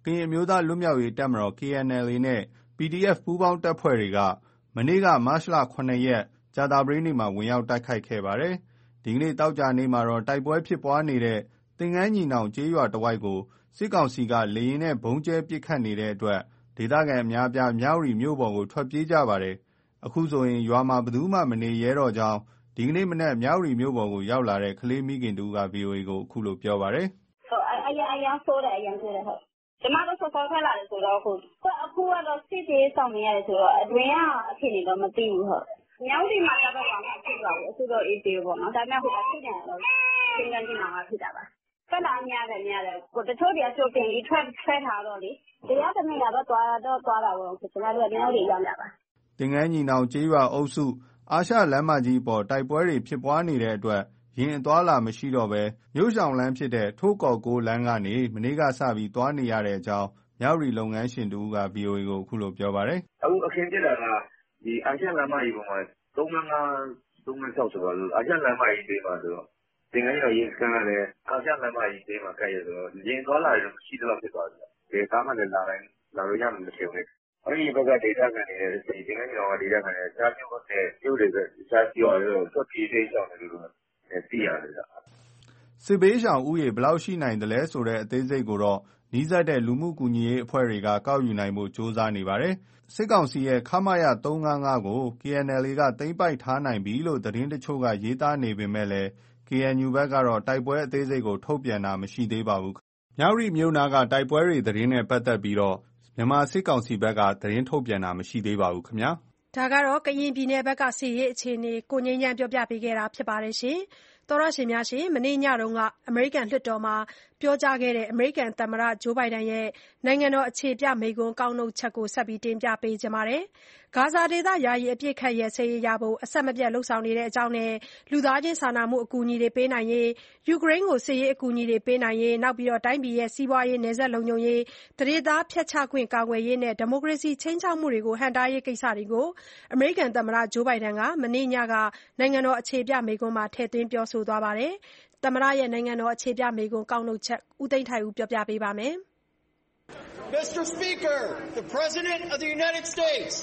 S11: ကရင်အမျိုးသားလွတ်မြောက်ရေးတပ်မတော် KNLA နဲ့ PDF ပူးပေါင်းတပ်ဖွဲ့တွေကမနေ့ကမတ်လ 7 ရက်ကြာသပတေးနေ့မှာဝင်ရောက်တိုက်ခိုက်ခဲ့ပါတယ်။ ဒီကနေ့သောကြာနေ့မှာတော့တိုက်ပွဲဖြစ်ပွားနေတဲ့သင်္ကန်းညီနောင်ကျေးရွာတဝိုက်ကိုစစ်ကောင်စီကလေယာဉ်နဲ့ဗုံးကျဲပစ်ခတ်နေတဲ့အတွက်ဒေသခံအများအပြားမြဝတီမြို့ပေါ်ကိုထွက်ပြေးကြပါတယ်။ အခုဆိုရင်ရွာမှာဘယ်သူမှမနေရဲတော့ကြောင်းဒီကနေ့မနက်မြဝတီမြို့ပေါ်ကိုရောက်လာတဲ့ကလေးမိခင်တူက VOA ကိုအခုလိုပြောပါတယ်။
S12: "အရမ်းဆိုးတယ်ဟုတ်ကျမတို့စောစောထွက်လာတယ်ဆိုတော့အခုကတော့စစ်ပြေးဆောင်နေရတယ်ဆိုတော့အတွင်းကအခြေအနေတော့မသိဘူးဟုတ်မြောက်ဒီမှာတော့ဘာမှမဖြစ်ပါဘူးအခုတော့အေးသေးပေါ့နော်ဒါပေမဲ့ဟိုကဖြစ်နေတော့သင်္ကန်းညီနောင်ကဖြစ်တာပါဆက်လာများတယ်တချို့တွေကကြိုတင်ပြီးထွက်ထားတော့လေတရားသမီးကတော့သွားတာပေါ့ကျမတို့ကမြောက်တွေရောက်လာပါ
S11: သင်္ကန်းညီနောင်ကျေးရွာအုပ်စုအာရှလမ်းမကြီးအပေါ်တိုက်ပွဲတွေဖြစ်ပွားနေတဲ့အတွက်ယာဉ်အသွားလာမရှိတော့ဘဲမြို့ရှောင်လမ်းဖြစ်တဲ့ထိုးကော်ကိုလမ်းကနေမနေ့ကစပြီးသွားနေရတဲ့အကြောင်းမြဝတီလုပ်ငန်းရှင်တူက VOA ကိုအခုလိုပြောပါတယ်
S13: ။အခုအခင်းဖြစ်တာကဒီအာရှလမ်းမကြီးပေါ်မှာ356ဆိုတော့အာရှလမ်းမကြီးပေးမှာဆိုတော့သင်္ကန်းကျော်ရေးစကန်ကလည်းအာရှလမ်းမကြီးပေးမှာကဲရဆိုတော့ရင်သွားလာရမရှိတော့ဖြစ်သွားပြီ။ဒီကားမှလည်းလာလို့ရမှာမဖြစ်ဘူး။အဲ့ဒီဘက်ကဒေတာခံနေတဲ့ဒီသင်္ကန်းကျော်ကဒေတာခံနေတဲ့ရှားပြုတ်တဲ့ပြုတ်တွေပဲရှားပြောရတော့ထွက်ပြေးသေးကြောင်းလည်းလို့သိရတယ်ဗျ။
S11: စစ်ဘေးရှောင်ဥယေဘယ်လောက်ရှိနိုင်တယ်လဲဆိုတဲ့အသေးစိတ်ကိုတော့နီးစပ်တဲ့လူမှုကူညီရေးအဖွဲ့တွေကကောက်ယူနိုင်ဖို့ကြိုးစားနေပါတယ်။စစ်ကောင်စီရဲ့ခမရ355ကို KNLA ကသိမ်းပိုက်ထားနိုင်ပြီလို့သတင်းတချို့ကရေးသားနေပေမဲ့လည်း KNU ဘက်ကတော့တိုက်ပွဲအသေးစိတ်ကိုထုတ်ပြန်တာမရှိသေးပါဘူး။မြဝတီမြို့နားကတိုက်ပွဲတွေသတင်းနဲ့ပတ်သက်ပြီးမြန်မာစစ်ကောင်စီဘက်ကသတင်းထုတ်ပြန်တာမရှိသေးပါဘူးခင်ဗျာ
S2: ။ဒါကတော့ကရင်ပြည်နယ်ဘက်ကစစ်ရေးအခြေအနေကိုငြိမ်းချမ်းပြောပြပေးခဲ့တာဖြစ်ပါတယ်ရှင်။သောရရှင်များရှင်မနေ့ညကအမေရိကန်လွှတ်တော်မှာပြောကြားခဲ့တဲ့အမေရိကန်သမ္မတဂျိုးဘိုင်ဒန်ရဲ့နိုင်ငံတော်အခြေပြမိန့်ခွန်းကောက်နှုတ်ချက်ကိုဆက်ပြီးတင်ပြပေးကြပါမယ်။ဂါဇာဒေသယာယီအပစ်အခတ်ရပ်စဲရေးရဖို့အဆက်မပြတ်လှုံ့ဆော်နေတဲ့အကြောင်းနဲ့လူသားချင်းစာနာမှုအကူအညီတွေပေးနိုင်ရေးယူကရိန်းကိုစစ်ရေးအကူအညီတွေပေးနိုင်ရေးတိုင်းပြည်ရဲ့စီးပွားရေးနယ်စပ်လုံခြုံရေးသန္ဓေသားဖျက်ချခွင့်ကာကွယ်ရေးနဲ့ဒီမိုကရေစီခြိမ်းခြောက်မှုတွေကိုဟန့်တားရေးကိစ္စတွေကိုအမေရိကန်သမ္မတဂျိုးဘိုင်ဒန်ကမနေ့ညကနိုင်ငံတော်အခြေပြမိန့်ခွန်းမှာထည့်သွင်းပြောဆိုသွားပါတယ်။သမ္မတရဲ့နိုင်ငံတော်အခြေပြမိန့်ခွန်းကောက်နှုတ်ချက်ဦးသိန်းထိုက်ဦးပြောပြပေးပါမယ်။
S14: Mr. Speaker, the President of the United States.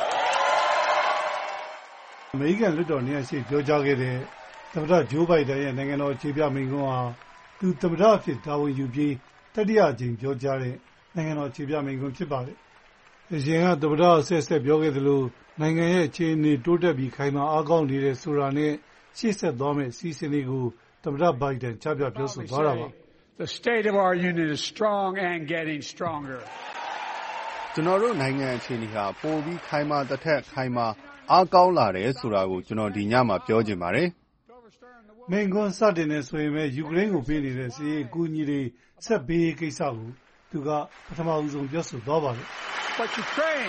S15: အမေရိကန်လွှတ်တော်နေရာရှိပြောကြားခဲ့တဲ့သမ္မတဂျိုးဘိုင်ဒန်ရဲ့နိုင်ငံတော်အခြေပြမိန့်ခွန်းဟာသူသမ္မတအဖြစ်တာဝန်ယူပြီးတတိယအကြိမ်ပြောကြားတဲ့နိုင်ငံတော်အခြေပြမိန့်ခွန်းဖြစ်ပါတယ်။အရင်ကသမ္မတအဆက်ပြောခဲ့သလိုနိုင်ငံရဲ့အခြေအနေတိုးတက်ပြီးခိုင်မာအားကောင်းနေတဲ့ဆိုတာနဲ့ရှေ့ဆက်သွားမယ့်စီစဉ်တွေကိုသမ္မတဘိုင်ဒန်ချပြပြောဆိုသွားတာပါ။
S5: The state of our union is strong and getting stronger.
S11: ကျွန်တော်တို့နိုင်ငံအခြေအနေဟာပိုပြီးခိုင်မာတစ်ထက်ခိုင်မာအားကောင်းလာတယ်ဆိုတာကိုကျွန်တော်ဒီညမှာပြောချင်ပါတယ်
S15: ။မိန့်ခွန်းစတင်နေဆိုရင်ပဲယူကရိန်းကိုပေးနေတဲ့စစ်ရေးအကူအညီတွေဆက်ပေးရေးကိစ္စကိုသူကပထမဦးဆုံးပြောဆိုသွားပါတယ်။
S5: But Ukraine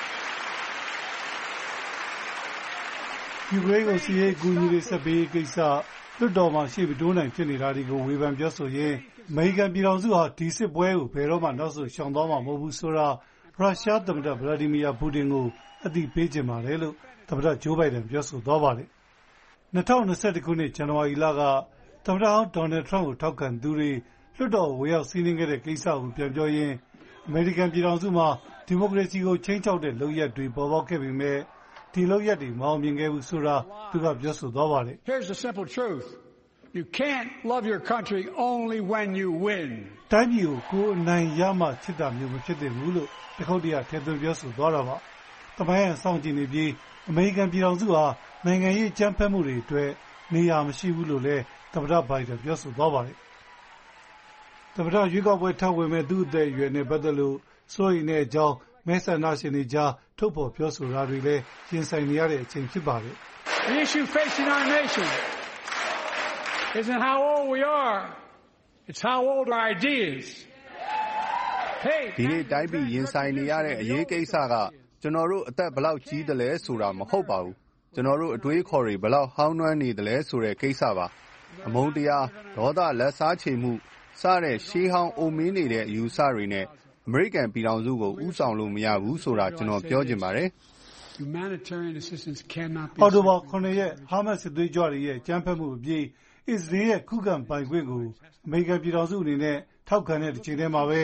S15: ယူကရိန်းကိုစစ်ရေးအကူအညီတွေဆက်ပေးရေးကိစ္စလွှတ်တော်မှာရှေ့မတိုးနိုင်ဖြစ်နေတာတွေကိုဝေဖန်ပြောဆိုရင်းအမေရိကန်ပြည်ထောင်စုဟာဒီစစ်ပွဲကိုဘယ်တော့မှနောက်ဆုတ်ရှောင်သွားမှာမဟုတ်ဘူးဆိုတာရုရှားသမ္မတဗလာဒီမီယာပူတင်ကိုအသိပေးချင်ပါတယ်လို့သမ္မတဂျိုးဘိုင်ဒန်ပြောဆိုသွားပါတယ်။2021ခုနှစ်ဇန်နဝါရီလကသမ္မတဟောင်းဒေါ်နယ်ထရန့်ကိုထောက်ခံသူတွေလွှတ်တော်ကိုဝင်ရောက်စီးနင်းခဲ့တဲ့ကိစ္စကိုပြန်ပြောရင်းအမေရိကန်ပြည်ထောင်စုမှာဒီမိုကရေစီကိုချိန်ချောက်တဲ့လုပ်ရပ်တွေပေါ်ပေါက်ခဲ့ပေမဲ့ဒီလုပ်ရပ်တွေမအောင်မြင်ခဲ့ဘူးဆိုတာသူကပြောဆိုသွားပါတယ်။
S5: Here's the simple truth. You can't love your country only when you win.
S15: တိုင်းပြည်ကိုအနိုင်ရမှချစ်တာမျိုးမဖြစ်သင့်ဘူးလို့တခုတ်တည်းထည့်သွင်းပြောဆိုသွားတာပါ။တမိုင်းအဆောင်ကျင်နေပြီးအမေရိကန်ပြည်ထောင်စုဟာနိုင်ငံရေးကြမ်းဖက်မှုတွေအတွက်နေရာမရှိဘူးလို့လည်းသမ္မတဘိုင်ဒန်ပြောဆိုသွားပါတယ်။သမ္မတရွေးကောက်ပွဲထပ်ဝင်မဲ့သူ့အသက်အရွယ်နဲ့ပတ်သက်လို့စိုးရိမ်တဲ့အကြောင်းမဲဆန္ဒရှင်တွေကြားထုတ်ဖော်ပြောဆိုတာတွေလည်းရင်ဆိုင်နေရတဲ့အချိန်ဖြစ်ပါတယ်။
S5: The issue facing our nation isn't how old we are. It's how old our ideas. Hey,
S11: ဒီနေ့တိုင်းပြည်ရင်ဆိုင်နေရတဲ့အရေးကိစ္စကကျွန်တော်တို့အသက်ဘယ်လောက်ကြီးတယ်လဲဆိုတာမဟုတ်ပါဘူး။ကျွန်တော်တို့အတွေးခေါ်တွေဘယ်လောက်ဟောင်းနှွမ်းနေတယ်လဲဆိုတဲ့ကိစ္စပါ။အမုန်းတရားဒေါသလက်စားချေမှုစတဲ့ရှေးဟောင်းအိုမင်းနေတဲ့အယူဆတွေနဲ့အမေရိကန်ပြည်ထောင်စုကိုဥဆောင်လို့မရဘူးဆိုတာကျွန်တော်ပြောချင်ပါတယ်။
S5: Humanitarian assistance cannot be
S15: အော်တိုဘာ9ရက်ဟာမတ်စစ်သွေးကြွတွေရဲ့ကြမ်းဖက်မှုအပြီးအစ္စရေးရဲ့ခုခံပိုင်ခွင့်ကိုအမေရိကန်ပြည်ထောင်စုအနေနဲ့ထောက်ခံတဲ့တစ်ချိန်တည်းမှာပဲ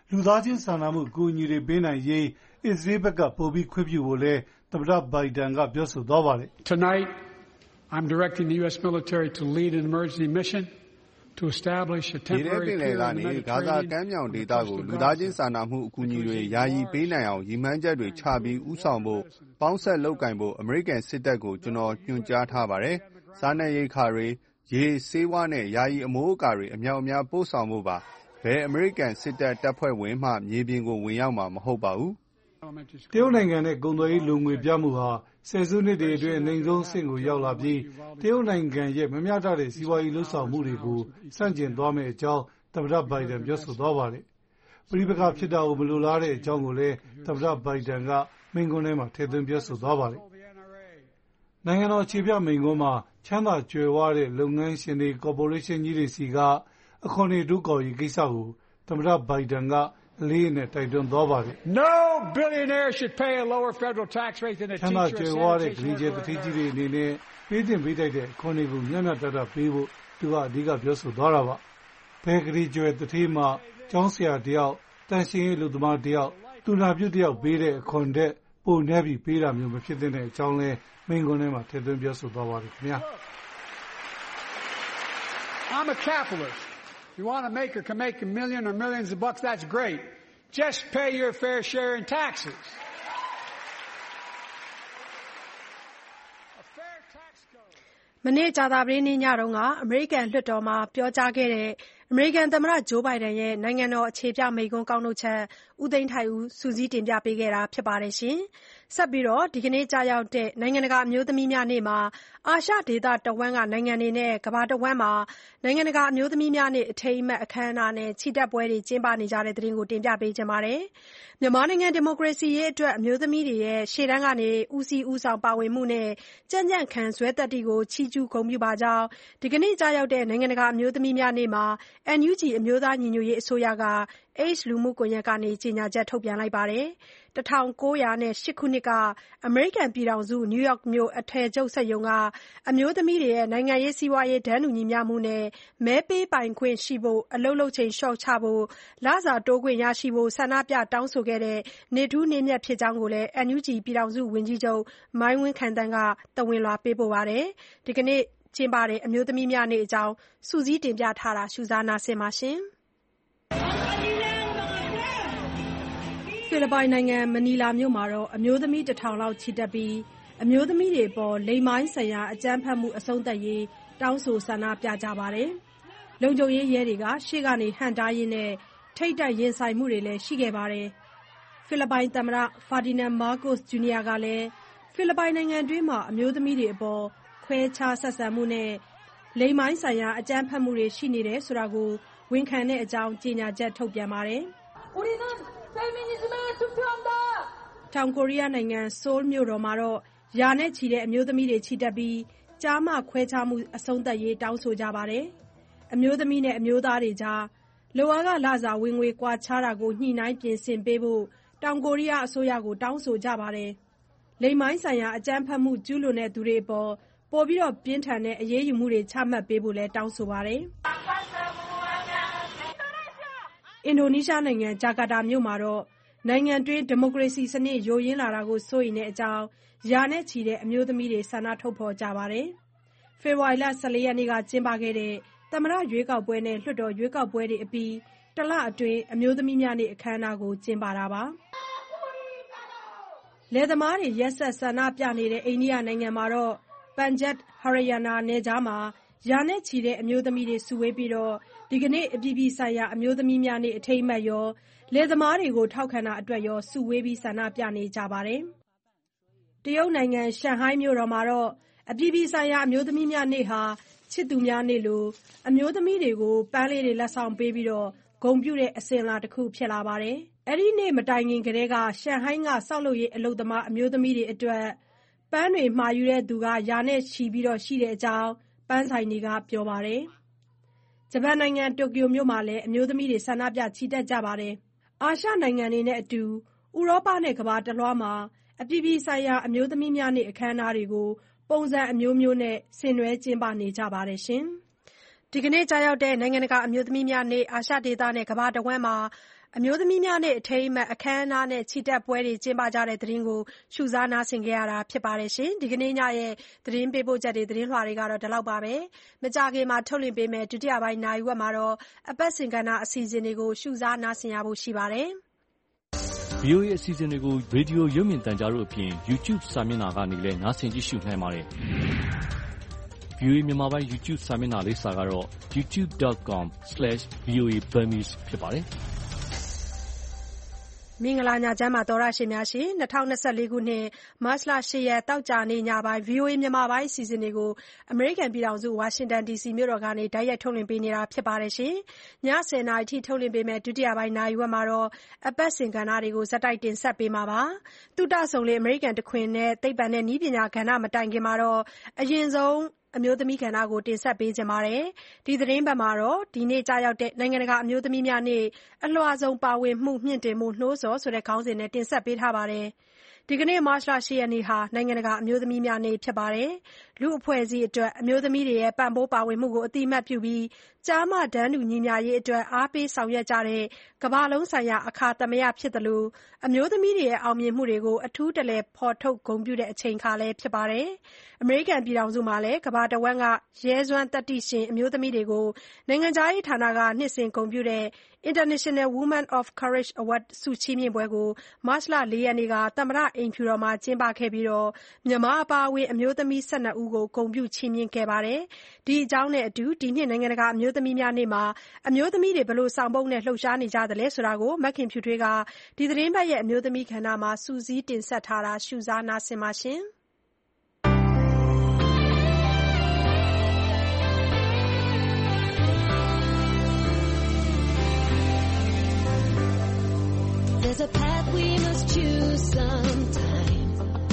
S15: လူသားချင်းစာနာမှုအကူအညီတွေပေးနိုင်ရေးအစ္စရေးဘက်ကပိုပြီးခွင့်ပြုဖို့လည်းသမ္မတဘိုင်ဒန်ကပြောဆိုသွားပါတယ်။
S5: Tonight, I'm directing the U.S. military to lead an emergency mission to establish a
S11: ဒီတဲ့
S5: temporary
S11: ပင်လယ်
S5: pier
S11: က
S5: in the
S11: နေဂါဇာ
S5: Mediterranean
S11: ကမ်းမြောင်ဒေသကိုလူသားချင်းစာနာမှုအကူအညီတွေယာယီပေးနိုင်အောင်ရည်မှန်းချက်တွေချပြီးဦးဆောင်ဖို့ပေါင်းဆက်လုပ်ကိုင်ဖို့အမေရိကန်စစ်တပ်ကိုကျွန်တော်ညွှန်ကြားထားပါတယ်။စားနပ်ရိက္ခာတွေရေဆေးဝါးနဲ့ယာယီအမိုးအကာတွေအမြောက်အများပို့ဆောင်ဖို့ပါ။ဘယ်အမေရိကန်စစ်တပ်တပ်ဖွဲ့ဝင်မှမြေပြင်ကိုဝင်ရောက်မှာမဟုတ်ပါဘူး
S15: ။တရုတ်နိုင်ငံနဲ့ကုန်သွယ်ရေးလူငွေပြမှုဟာဆယ်စုနှစ်တွေအတွင်းအနိုင်ဆုံးအဆင့်ကိုရောက်လာပြီးတရုတ်နိုင်ငံရဲ့မမျှတတဲ့စီးပွားရေးလှုပ်ဆောင်မှုတွေကိုစန့်ကျင်သွားမယ့်အကြောင်းသမ္မတဘိုင်ဒန်ပြောဆိုသွားပါတယ်။ပဋိပက္ခဖြစ်တာကိုမလိုလားတဲ့အကြောင်းကိုလည်းသမ္မတဘိုင်ဒန်ကမိန့်ခွန်းထဲမှာထည့်သွင်းပြောဆိုသွားပါတယ်။နိုင်ငံတော်အခြေပြမိန့်ခွန်းမှာချမ်းသာကြွယ်ဝတဲ့လုပ်ငန်းရှင်တွေကော်ပိုရေးရှင်းကြီးတွေစီကအခွန်တွေတိုးကောက်ရေးကိစ္စကိုသမ္မတဘိုင်ဒန်ကအလေးအနက်တိုက်တွန်းသွားပါတယ်။
S5: No billionaire should pay a lower federal tax rate than a
S15: ချမ်းသာ
S5: teacher,
S15: ကြွယ်
S5: a
S15: ဝတဲ့ဂ
S5: sanitation
S15: ရီကျဲတတိကြီးတွေအနေနဲ့ပေးတင်ပေးတိုက်တဲ့အခွန်တွေကိုမျှမျှတတပေးဖို့သူကအဓိကပြောဆိုသွားတာပါ။ဘယ်ဂရီကျဲတတိမှကျောင်းဆရာတယောက်တန်ရှင်းရေးလူသမားတယောက်သူနာပြုတယောက်ပေးတဲ့အခွန်တဲ့ပုံနှဲပြီးပေးတာမျိုးမဖြစ်တဲ့အကြောင်းလဲမိန့်ခွန်းထဲမှာထည့်သွင်းပြောဆိုသွားပါတယ်ခင်ဗျာ
S5: I'm a capitalist. You want to make or can make a million or millions of bucks, that's great. Just pay your fair share in taxes.
S2: မနေ့ကြာသပတေးနေ့ညတုန်းကအမေရိကန်လွှတ်တော်မှာပြောကြားခဲ့တဲ့အမေရိကန်သမ္မတဂျိုးဘိုင်ဒန်ရဲ့နိုင်ငံတော်အခြေပြမိန့်ခွန်းကောက်နှုတ်ချက်ဦးသိန်းထိုက်ဦးစုစည်းတင်ပြပေးခဲ့တာဖြစ်ပါတယ်။ဆက်ပြီးဒီကနေ့ကျရောက်တဲ့နိုင်ငံတကာအမျိုးသမီးများနေ့မှာအာရှဒေသတဝန်းကနိုင်ငံတွေနဲ့ကမ္ဘာတဝန်းမှာနိုင်ငံတကာအမျိုးသမီးများနေ့အထိမ်းအမှတ်အခမ်းအနားနဲ့ချီတက်ပွဲတွေကျင်းပနေကြတဲ့သတင်းကိုတင်ပြပေးချင်ပါတယ်။မြန်မာနိုင်ငံဒီမိုကရေစီရေးအတွက်အမျိုးသမီးတွေရဲ့ရှေ့တန်းကနေဦးစီးဦးဆောင်ပါဝင်မှုနဲ့ကြံ့ကြံ့ခံဇွဲသတ္တိကိုချီးကျူးဂုဏ်ပြုပါကြောင်းဒီကနေ့ကျရောက်တဲ့နိုင်ငံတကာအမျိုးသမီးများနေ့မှာ NUG အမျိုးသားညီညွတ်ရေးအစိုးရက H လူမှုကွန်ရက်ကနေကြေညာချက်ထုတ်ပြန်လိုက်ပါတယ်။ 1908 ခုနှစ်ကအမေရိကန်ပြည်ထောင်စုနယူးယောက်မြို့အထည်ချုပ်စက်ရုံကအမျိုးသမီးတွေရဲ့နိုင်ငံရေးစီးပွားရေးတန်းတူညီမျှမှုနဲ့မဲပေးပိုင်ခွင့်ရှိဖို့အလုပ်လုပ်ချိန်လျှော့ချဖို့လစာတိုးခွင့်ရရှိဖို့ဆန္ဒပြတောင်းဆိုခဲ့တဲ့နေ့ထူးနေ့မြတ်ဖြစ်ကြောင်းကိုလည်း NUG ပြည်ထောင်စုဝန်ကြီးချုပ်မိုင်းဝင်းခိုင်သန်းကသဝဏ်လွှာပေးပို့ပါတယ်။ဒီကနေ့ကျင်းပတဲ့အမျိုးသမီးများနေ့အကြောင်းစုစည်းတင်ပြထားတာရှုစားနာဆင်ပါရှင်။ဖိလစ်ပိုင်နိုင်ငံမနီလာမြို့မှာအမျိုးသမီး 1000 လောက်ချီတက်ပြီးအမျိုးသမီးတွေအပေါ်လိင်ပိုင်းဆိုင်ရာအကြမ်းဖက်မှုအဆုံးသတ်ရေးတောင်းဆိုဆန္ဒပြကြပါတယ်။လုံခြုံရေးရဲတွေကရှေ့ကနေဟန့်တားရင်းနဲ့ထိပ်တိုက်ရင်ဆိုင်မှုတွေလည်းရှိခဲ့ပါတယ်။ဖိလစ်ပိုင်သမ္မတ Ferdinand Marcos Jr. ကလည်းဖိလစ်ပိုင်နိုင်ငံတွင်းအမျိုးသမီးတွေအပေါ်ခွဲခြားဆက်ဆံမှုနဲ့လိင်ပိုင်းဆိုင်ရာအကြမ်းဖက်မှုတွေရှိနေတယ်ဆိုတာကိုဝန်ခံတဲ့အကြောင်းကြေညာချက်ထုတ်ပြန်ပါတယ်။တောင်ကိုရီးယားနိုင်ငံဆိုးလ်မြို့တော်မှာရာနဲ့ချီတဲ့အမျိုးသမီးတွေချီတက်ပြီးကျားမခွဲခြားမှုအဆုံးသတ်ရေးတောင်းဆိုကြပါတယ်။အမျိုးသမီးနဲ့အမျိုးသားတွေကြားလုပ်အားခလစာဝင်ငွေကွာခြားတာကိုညှိနှိုင်းပြင်ဆင်ပေးဖို့တောင်ကိုရီးယားအစိုးရကိုတောင်းဆိုကြပါတယ်။လိင်ပိုင်းဆိုင်ရာအကြမ်းဖက်မှုကျူးလွန်သူတွေအပေါ်ပိုပြီးပြင်းထန်တဲ့အရေးယူမှုတွေချမှတ်ပေးဖို့လည်းတောင်းဆိုပါတယ်။အင်ဒိုနီးရှားနိုင်ငံဂျာကာတာမြို့မှာနိုင်ငံတွင်းဒီမိုကရေစီစနစ်ယိုယွင်းလာတာကိုစိုးရိမ်တဲ့အကြောင်းရာနဲ့ချီတဲ့အမျိုးသမီးတွေဆန္ဒထုတ်ဖော်ကြပါတယ်။ဖေဖော်ဝါရီလ 14 ရက်နေ့ကကျင်းပခဲ့တဲ့သမ္မတရွေးကောက်ပွဲနဲ့လွှတ်တော်ရွေးကောက်ပွဲတွေအပြီးတလအတွင်းအမျိုးသမီးများနေ့အခမ်းအနားကိုကျင်းပတာပါ။လယ်သမားတွေရက်ဆက်ဆန္ဒပြနေတဲ့အိန္ဒိယနိုင်ငံမှာပန်ဂျပ်ဟရီယာနာနယ်ခြားမှာရာနဲ့ချီတဲ့အမျိုးသမီးတွေစုဝေးပြီးဒီကနေ့အပြည်ပြည်ဆိုင်ရာအမျိုးသမီးများနေ့အထိမ်းအမှတ်ရောလယ်သမားတွေကိုထောက်ခံတာအတွက်ရောစုဝေးပြီးဆန္ဒပြနေကြပါတယ်။တရုတ်နိုင်ငံရှန်ဟိုင်းမြို့တော်မှာအပြည်ပြည်ဆိုင်ရာအမျိုးသမီးများနေ့ဟာချစ်သူများနေ့လိုအမျိုးသမီးတွေကိုပန်းလေးတွေလက်ဆောင်ပေးပြီးဂုဏ်ပြုတဲ့အစဉ်အလာတစ်ခုဖြစ်လာပါတယ်။အဲ့ဒီနေ့မတိုင်ခင်ကတည်းကရှန်ဟိုင်းကဆောက်လုပ်ရေးအလုပ်သမားအမျိုးသမီးတွေအတွက်ပန်းတွေမှာယူတဲ့သူရာနဲ့ချီရှိတဲ့အကြောင်းပန်းဆိုင်တွေကပြောပါတယ်။ဂျပန်နိုင်ငံတိုကျိုမြို့မှာလည်းအမျိုးသမီးတွေဆန္ဒပြချီတက်ကြပါတယ်။အာရှနိုင်ငံတွေနဲ့အတူဥရောပနဲ့ကမ္ဘာတလွှားမှာအပြည်ပြည်ဆိုင်ရာအမျိုးသမီးများနေ့အခမ်းအနားတွေကိုပုံစံအမျိုးမျိုးနဲ့ဆင်နွှဲကျင်းပနေကြပါတယ်။ဒီကနေ့ကျရောက်တဲ့နိုင်ငံတကာအမျိုးသမီးများနေ့အာရှဒေသနဲ့ကမ္ဘာတဝန်းမှာအမျိုးသမီးများနေ့အထိမ်းအမှတ်အခမ်းအနားနဲ့ချီတက်ပွဲတွေကျင်းပကြတဲ့သတင်းကိုရှုစားနားဆင်ခဲ့ရတာဖြစ်ပါတယ်။ဒီကနေ့ညရဲ့သတင်းပေးပို့ချက်တွေသတင်းလွှာတွေကတော့ဒီလောက်ပါပဲ။မကြာခင်မှာထုတ်လွှင့်ပေးမယ့်ဒုတိယပိုင်းနာရီဝက်မှာတော့အပတ်စဉ်ကဏ္ဍအစီအစဉ်တွေကိုရှုစားနားဆင်ရဖို့ရှိပါတယ်။
S6: VOA အစီအစဉ်တွေကိုရေဒီယိုရုပ်မြင်သံကြားတို့အပြင် YouTube စာမျက်နှာကနေလည်းနားဆင်ကြည့်ရှုနိုင်ပါတယ်။ VOA မြန်မာပိုင်း YouTube စာမျက်နှာလိပ်စာကတော့ youtube.com/voaburmese ဖြစ်ပါတယ်။
S2: မင်္ဂလာညချမ်းပါသောတရှင်များရှင်2024ခုနှစ်မတ်လ8ရက်တောက်ကြနေ့ညပိုင်း VOA မြန်မာပိုင်းအစီအစဉ်တွေကိုအမေရိကန်ပြည်ထောင်စုဝါရှင်တန် DC မြို့တော်ကနေတိုက်ရိုက်ထုတ်လွှင့်ပေးနေတာဖြစ်ပါတယ်။ည10:00နာရီထိထုတ်လွှင့်ပေးမယ့်ဒုတိယပိုင်းနာရီဝက်မှာတော့အပတ်စဉ်ကဏ္ဍတွေကိုဇက်တိုက်တင်ဆက်ပေးမှာပါ။သုတဆုံလေအမေရိကန်တခွင်နဲ့သိပ္ပံနဲ့နည်းပညာကဏ္ဍမတိုင်ခင်မှာတော့အရင်ဆုံးအမျိုးသမီးကဏ္ဍကိုတင်ဆက်ပေးခြင်းပါတယ်။ဒီသတင်းပတ်မှာတော့ဒီနေ့ကျရောက်တဲ့နိုင်ငံတကာအမျိုးသမီးများနေ့အလွှာစုံပါဝင်မှုမြင့်တင်မှုနှိုးဆော်ဆိုတဲ့ခေါင်းစဉ်နဲ့တင်ဆက်ပေးထားပါတယ်။ဒီကနေ့မတ်လ8ရက်နေ့ဟာနိုင်ငံတကာအမျိုးသမီးများနေ့ဖြစ်ပါတယ်။လူ့အဖွဲ့အစည်းအတွက်အမျိုးသမီးတွေရဲ့ပံ့ပိုးပါဝင်မှုကိုအတိအမှတ်ပြုပြီးကျားမတန်းတူညီမျှရေးအတွက်အားပေးဆောင်ရွက်ကြတဲ့ကမ္ဘာလုံးဆိုင်ရာအခါသမယဖြစ်သလိုအမျိုးသမီးတွေရဲ့အောင်မြင်မှုတွေကိုအထူးတလည်ဖော်ထုတ်ဂုဏ်ပြုတဲ့အချိန်အခါလည်းဖြစ်ပါတယ်။အမေရိကန်ပြည်ထောင်စုမှာလည်းကမ္ဘာတဝန်းကရဲစွမ်းသတ္တိရှင်အမျိုးသမီးတွေကိုနိုင်ငံခြားရေးဌာနကနှစ်စဉ်ဂုဏ်ပြုတဲ့ International Women of Courage Award ဆုချီးမြှင့်ပွဲကိုမတ်လ4ရက်နေ့ကသမ္မတအိမ်ဖြူတော်မှာကျင်းပခဲ့ပြီးမြန်မာအပါအဝင်အမျိုးသမီး12ဦးကိုဂုဏ်ပြုချီးမြှင့်ခဲ့ပါတယ်။ဒီအကြောင်းနဲ့အတူဒီနှစ်နိုင်ငံတကာအမျိုးသမီးများနေ့မှာအမျိုးသမီးတွေဘယ်လိုဆောင်ပုဒ်နဲ့လှုပ်ရှားနေကြသလဲဆိုတာကိုမခင်ဖြူထွေးကဒီသတင်းပတ်ရဲ့အမျိုးသမီးကဏ္ဍမှာစူးစီးတင်ဆက်ထားတာရှုစားနားဆင်ပါရှင်။
S16: There's a path we must choose sometime.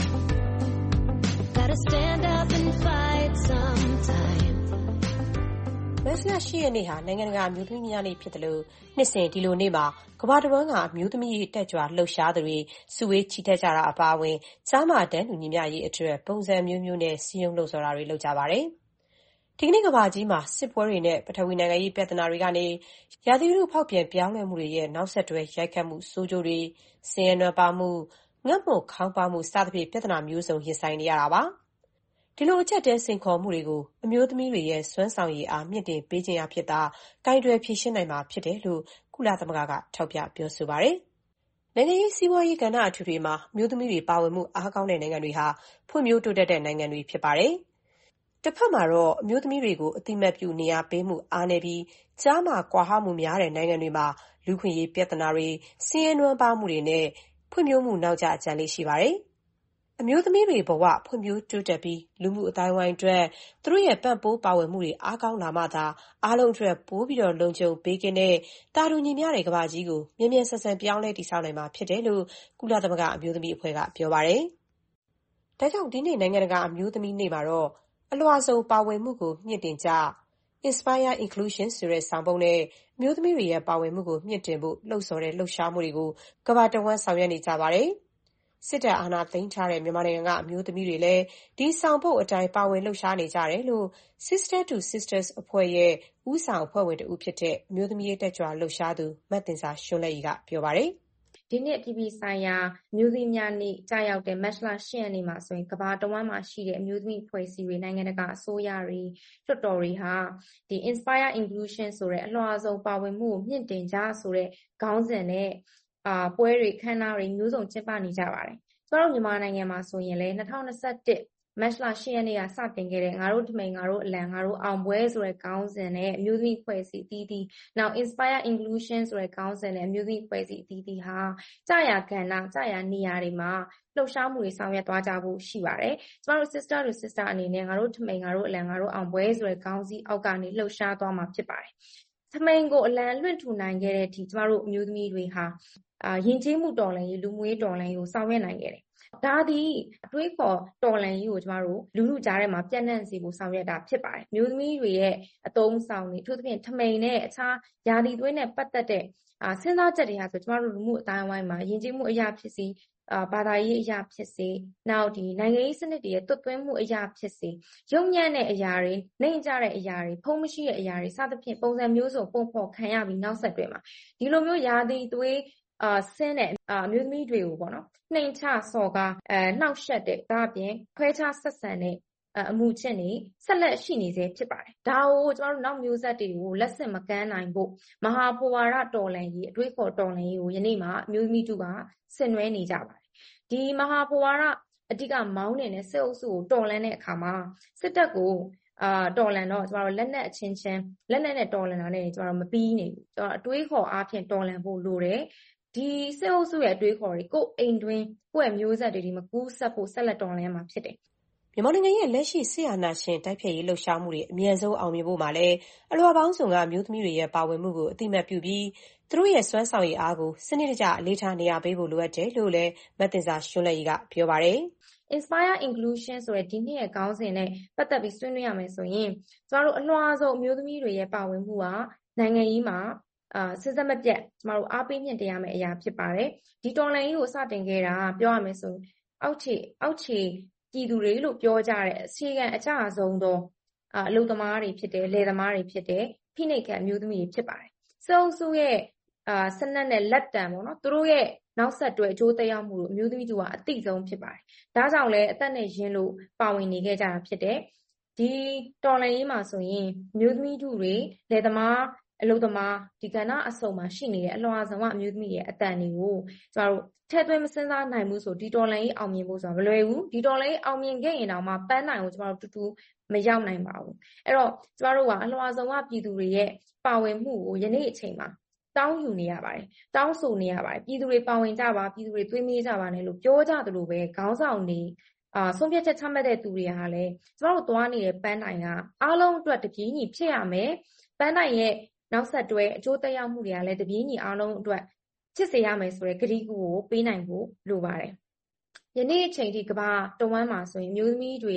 S16: Gotta stand up and fight sometime.
S17: မတ်လ10ရက်နေ့ဟာနိုင်ငံတကာအမျိုးသမီးများနေ့ဖြစ်တယ်လို့နှစ်စဉ်ဒီလိုနေ့မှာကမ္ဘာတစ်ဝန်းကအမျိုးသမီးတွေတက်ကြွလှုပ်ရှားသူတွေစုဝေးချီတက်ကြတာအပါအဝင်ကျားမတန်းတူညီမျှရေးအတွက်ပုံစံမျိုးမျိုးနဲ့စည်းရုံးလှုံ့ဆော်တာတွေလုပ်ကြပါတယ်။ဒီကနေ့ကမ္ဘာကြီးမှာစစ်ပွဲတွေနဲ့ပထဝီနိုင်ငံရေးပြဿနာတွေကနေရာသီဥတုဖောက်ပြန်ပြောင်းလဲမှုတွေရဲ့နောက်ဆက်တွဲရိုက်ခတ်မှုဆိုးကျိုးတွေဆင်းရဲနွမ်းပါးမှုငတ်မွတ်ခေါင်းပါးမှုစသဖြင့်ပြဿနာမျိုးစုံရင်ဆိုင်နေရတာပါ။ဒီလိုအချက်တဲစိန်ခေါ်မှုတွေကိုအမျိုးသမီးတွေရဲ့စွမ်းဆောင်ရည်အားမြင့်တင်ပေးခြင်းအဖြစ်သာကိုင်တွယ်ဖြေရှင်းနိုင်မှာဖြစ်တယ်လို့ကုလသမဂ္ဂကထောက်ပြပြောဆိုပါတယ်။နိုင်ငံရေးစီးပွားရေးကဏ္ဍအထူးတွေမှာအမျိုးသမီးတွေပါဝင်မှုအားကောင်းတဲ့နိုင်ငံတွေဟာဖွံ့ဖြိုးတိုးတက်တဲ့နိုင်ငံတွေဖြစ်ပါတယ်။တစ်ဖက်မှာတော့အမျိုးသမီးတွေကိုအတိမတ်ပြုနေရာပေးမှုအားနည်းပြီးကျားမကွာဟမှုများတဲ့နိုင်ငံတွေမှာလူခွင့်ရေးပြဿနာတွေဆင်းရဲနွမ်းပါးမှုတွေနဲ့ဖွံ့ဖြိုးမှုနောက်ကျအကျန်လေးရှိပါတယ်။အမျိုးသမီးတွေဘဝဖွံ့ဖြိုးတိုးတက်ပြီးလူမှုအတိုင်းအဝိုင်းအတွက်သူတို့ရဲ့ပံ့ပိုးပါဝင်မှုတွေအားကောင်းလာမှသာအားလုံးအတွက်ပိုပြီးလုံခြုံပေးကင်းတဲ့တာတူညီမျှတဲ့ကမ္ဘာကြီးကိုမြန်မြန်ဆန်ဆန်ပြောင်းလဲတည်ဆောက်နိုင်မှာဖြစ်တယ်လို့ကုလသမဂ္ဂအမျိုးသမီးအဖွဲ့ကပြောပါတယ်။ဒါကြောင့်ဒီနေ့နိုင်ငံတကာအမျိုးသမီးနေ့မှာတော့အလွှာစုံပါဝင်မှုကိုမြင့်တင်ကြ Inspire Inclusion ဆိုတဲ့ဆောင်ပုဒ်နဲ့အမျိုးသမီးတွေရဲ့ပါဝင်မှုကိုမြင့်တင်ဖို့လှုံ့ဆော်တဲ့လှုပ်ရှားမှုတွေကိုကမ္ဘာတဝန်းဆောင်ရွက်နေကြပါတယ်။စစ်တပ်အာဏာသိမ်းထားတဲ့မြန်မာနိုင်ငံကအမျိုးသမီးတွေလည်းဒီဆောင်ပုဒ်အတိုင်းပါဝင်လှုပ်ရှားနေကြတယ်လို့ Sister to Sisters အဖွဲ့ရဲ့ဦးဆောင်အဖွဲ့ဝင်တဦးဖြစ်တဲ့အမျိုးသမီးရေးတက်ကြွလှုပ်ရှားသူမတ်တင်စာရွှွန်းလက်ရီကပြောပါတယ်။
S18: ဒီနှစ်ပြည်ပြည်ဆိုင်ရာအမျိုးသမီးများနေ့ကြာရောက်တဲ့မတ်လ10ရက်နေ့မှာဆိုရင်ကမ္ဘာတဝန်းမှာရှိတဲ့အမျိုးသမီးအဖွဲ့အစည်းတွေနိုင်ငံတကာအစိုးရတွေလွှတ်တော်တွေဟာဒီ Inspire Inclusion ဆိုတဲ့အလွှာစုံပါဝင်မှုကိုမြင့်တင်ကြဆိုတဲ့ခေါင်းစဉ်နဲ့ပွဲတွေခမ်းနားတွေမျိုးစုံကျင်းပနေကြပါတယ်။ကျွန်တော်တို့မြန်မာနိုင်ငံမှာဆိုရင်လည်း2021မတ်လ10ရက်နေ့ကစတင်ခဲ့တဲ့ငါတို့ထမိန်ငါတို့အလံငါတို့အောင်ပွဲဆိုတဲ့ခေါင်းစဉ်နဲ့အမျိုးသမီးအဖွဲ့အစည်းအသီးသီးနောက် Inspire Inclusion ဆိုတဲ့ခေါင်းစဉ်နဲ့အမျိုးသမီးအဖွဲ့အစည်းအသီးသီးဟာကြာရကဏ္ဍကြာရနေရာတွေမှာလှုပ်ရှားမှုတွေဆောင်ရွက်သွားကြဖို့ရှိပါတယ်။ကျွန်တော်တို့ Sister to Sister အနေနဲ့ငါတို့ထမိန်ငါတို့အလံငါတို့အောင်ပွဲဆိုတဲ့ခေါင်းစည်းအောက်ကနေလှုပ်ရှားသွားမှာဖြစ်ပါတယ်။ထမိန်ကိုအလံလွှင့်ထူနိုင်ခဲ့တဲ့အထိကျွန်တော်တို့အမျိုးသမီးတွေဟာယဉ်ကျေးမှုတော်လှန်ရေးလူမှုရေးတော်လှန်ရေးကိုဆောင်ရွက်နိုင်ခဲ့တယ်။ဒါသည်အတွေးခေါ်တော်လှန်ရေးကိုကျမတို့လူထုကြားထဲမှာပြန့်နှံ့စေဖို့ဆောင်ရွက်တာဖြစ်ပါတယ်။မျိုးသမီးတွေရဲ့အသုံးဆောင်တွေအထူးသဖြင့်ထမိန်နဲ့အခြားယာတီသွေးနဲ့ပတ်သက်တဲ့စဉ်းစားချက်တွေဟာဆိုကျမတို့လူမှုအတိုင်းအဝိုင်းမှာယဉ်ကျေးမှုအရာဖြစ်စီဘာသာရေးအရာဖြစ်စေနောက်နိုင်ငံရေးစနစ်တွေရဲ့သွတ်သွင်းမှုအရာဖြစ်စေရုပ်ညံ့တဲ့အရာတွေနှိမ့်ကျတဲ့အရာတွေဖုံးမရှိတဲ့အရာတွေစသဖြင့်ပုံစံမျိုးစုံပုံဖော်ခံရပြီးနောက်ဆက်တွဲမှာဒီလိုမျိုးရာသီသွေးဆင်းတဲ့အမျိုးသမီးတွေကိုပေါ့နော်နှိမ်ချစော်ကားနှောက်ယှက်တဲ့ဒါအပြင်ခွဲခြားဆက်ဆံတဲ့အမှုချင်းတွေဆက်လက်ရှိနေစေဖြစ်ပါတယ်ဒါကိုကျမတို့နောက်မျိုးဆက်တွေကိုလက်ဆင့်မကမ်းနိုင်ဖို့မဟာဘဝရတော်လှန်ရေးအတွေးခေါ်တော်လှန်ရေးကိုယနေ့မှာအမျိုးသမီးတို့ကဆင်နွှဲနေကြပါတယ်ဒီမဟာဘဝရအဓိကမောင်းနေတဲ့စစ်အုပ်စုကိုတော်လှန်တဲ့အခါမှာစစ်တပ်ကိုတော်လှန်တော့ကျမတို့လက်နက်အချင်းချင်းလက်နက်နဲ့တော်လှန်တာနဲ့ကျမတို့မပြီးနေဘူးကျမတို့အတွေးခေါ်အားဖြင့်တော်လှန်ဖို့လိုတယ်ဒီစစ်အုပ်စုရဲ့အတွေးခေါ်တွေကိုယ်အိမ်တွင်းကိုယ့်ရဲ့မျိုးဆက်တွေမကူးဆက်ဖို့ဆက်လက်တော်လှန်မှာဖြစ်တယ်
S17: မြန်မာနိုင်ငံရဲ့လက်ရှိစစ်အာဏာရှင်တိုက်ဖျက်ရေးလှုပ်ရှားမှုတွေအမြန်ဆုံးအောင်မြင်ဖို့မှာလည်းအလွှာပေါင်းစုံကအမျိုးသမီးတွေရဲ့ပါဝင်မှုကိုအသိအမှတ်ပြုပြီးသူတို့ရဲ့စွမ်းဆောင်ရည်အားကိုစနစ်တကျအလေးထားနေရာပေးဖို့လိုအပ်တယ်လို့လည်းမသင်ဇာရွှန်းလက်ရီကပြောပါတယ်။
S18: Inspire Inclusion ဆိုတဲ့ဒီနှစ်ရဲ့ခေါင်းစဉ်နဲ့ပတ်သက်ပြီးဆွေးနွေးရမယ်ဆိုရင်ကျမတို့အလွှာဆုံးအမျိုးသမီးတွေရဲ့ပါဝင်မှုကနိုင်ငံရေးမှာစစ်စက်မပြတ်ကျမတို့အားပေးမြင့်တင်ရမယ့်အရာဖြစ်ပါတယ်ဒီတော်လှန်ရေးကိုစတင်ခဲ့တာပြောရမယ်ဆိုအောက်ခြေပြည်သူတွေလို့ပြောကြတဲ့အခြေခံအကျဆုံးသောအလုပ်သမားတွေဖြစ်တယ်လယ်သမားတွေဖြစ်တယ်ဖိနှိပ်ခံအမျိုးသမီးတွေဖြစ်ပါတယ်စစ်အုပ်စုရဲ့စနက်နဲ့လက်တံပေါ့နော်သူတို့ရဲ့နောက်ဆက်တွဲအကျိုးသက်ရောက်မှုလို့အမျိုးသမီးတို့ကအသိဆုံးဖြစ်ပါတယ်ဒါကြောင့်လဲအသက်နဲ့ရင်းလို့ပါဝင်နေခဲ့ကြတာဖြစ်တယ်ဒီတော်လှန်ရေးမှာဆိုရင်အမျိုးသမီးတို့တွေလယ်သမားအလုပ်သမားဒီကဏ္ဍအစုံမှာရှိနေတဲ့အလွှာဆောင်အမျိုးသမီးရဲ့အတန်တွေကိုကျမတို့ထည့်သွင်းမစဉ်းစားနိုင်ဘူးဆိုဒီတော်လှန်ရေးအောင်မြင်ဖို့ဆိုတာမလွယ်ဘူးဒီတော်လှန်ရေးအောင်မြင်ခဲ့ရင်တောင်မှပန်းနိုင်ကိုကျမတို့တူမရောက်နိုင်ပါဘူးအဲ့တော့ကျမတို့ကအလွှာဆောင်ပြည်သူတွေရဲ့ပါဝင်မှုကိုယနေ့အချိန်မှာတောင်းယူနေရပါတယ်တောင်းဆိုနေရပါတယ်ပြည်သူတွေပါဝင်ကြပါပြည်သူတွေသွေးမြေးကြပါနဲ့လို့ပြောကြသလိုပဲခေါင်းဆောင်တွေဆုံးဖြတ်ချက်ချမှတ်တဲ့သူတွေကလည်းကျမတို့သွားနေတဲ့ပန်းနိုင်ကအားလုံးအတွက်တပြေးညီဖြစ်ရမယ်ပန်းနိုင်ရဲ့နောက်ဆက်တွဲအကျိုးသက်ရောက်မှုတွေကလည်းတပြေးညီအားလုံးအတွက်ဖြစ်စေရမယ်ဆိုတဲ့ကတိကူကိုပေးနိုင်ဖို့လိုပါတယ်ယနေ့အချိန်ထိကမ္ဘာတဝန်းမှာဆိုရင်မျိုးသမီးတွေ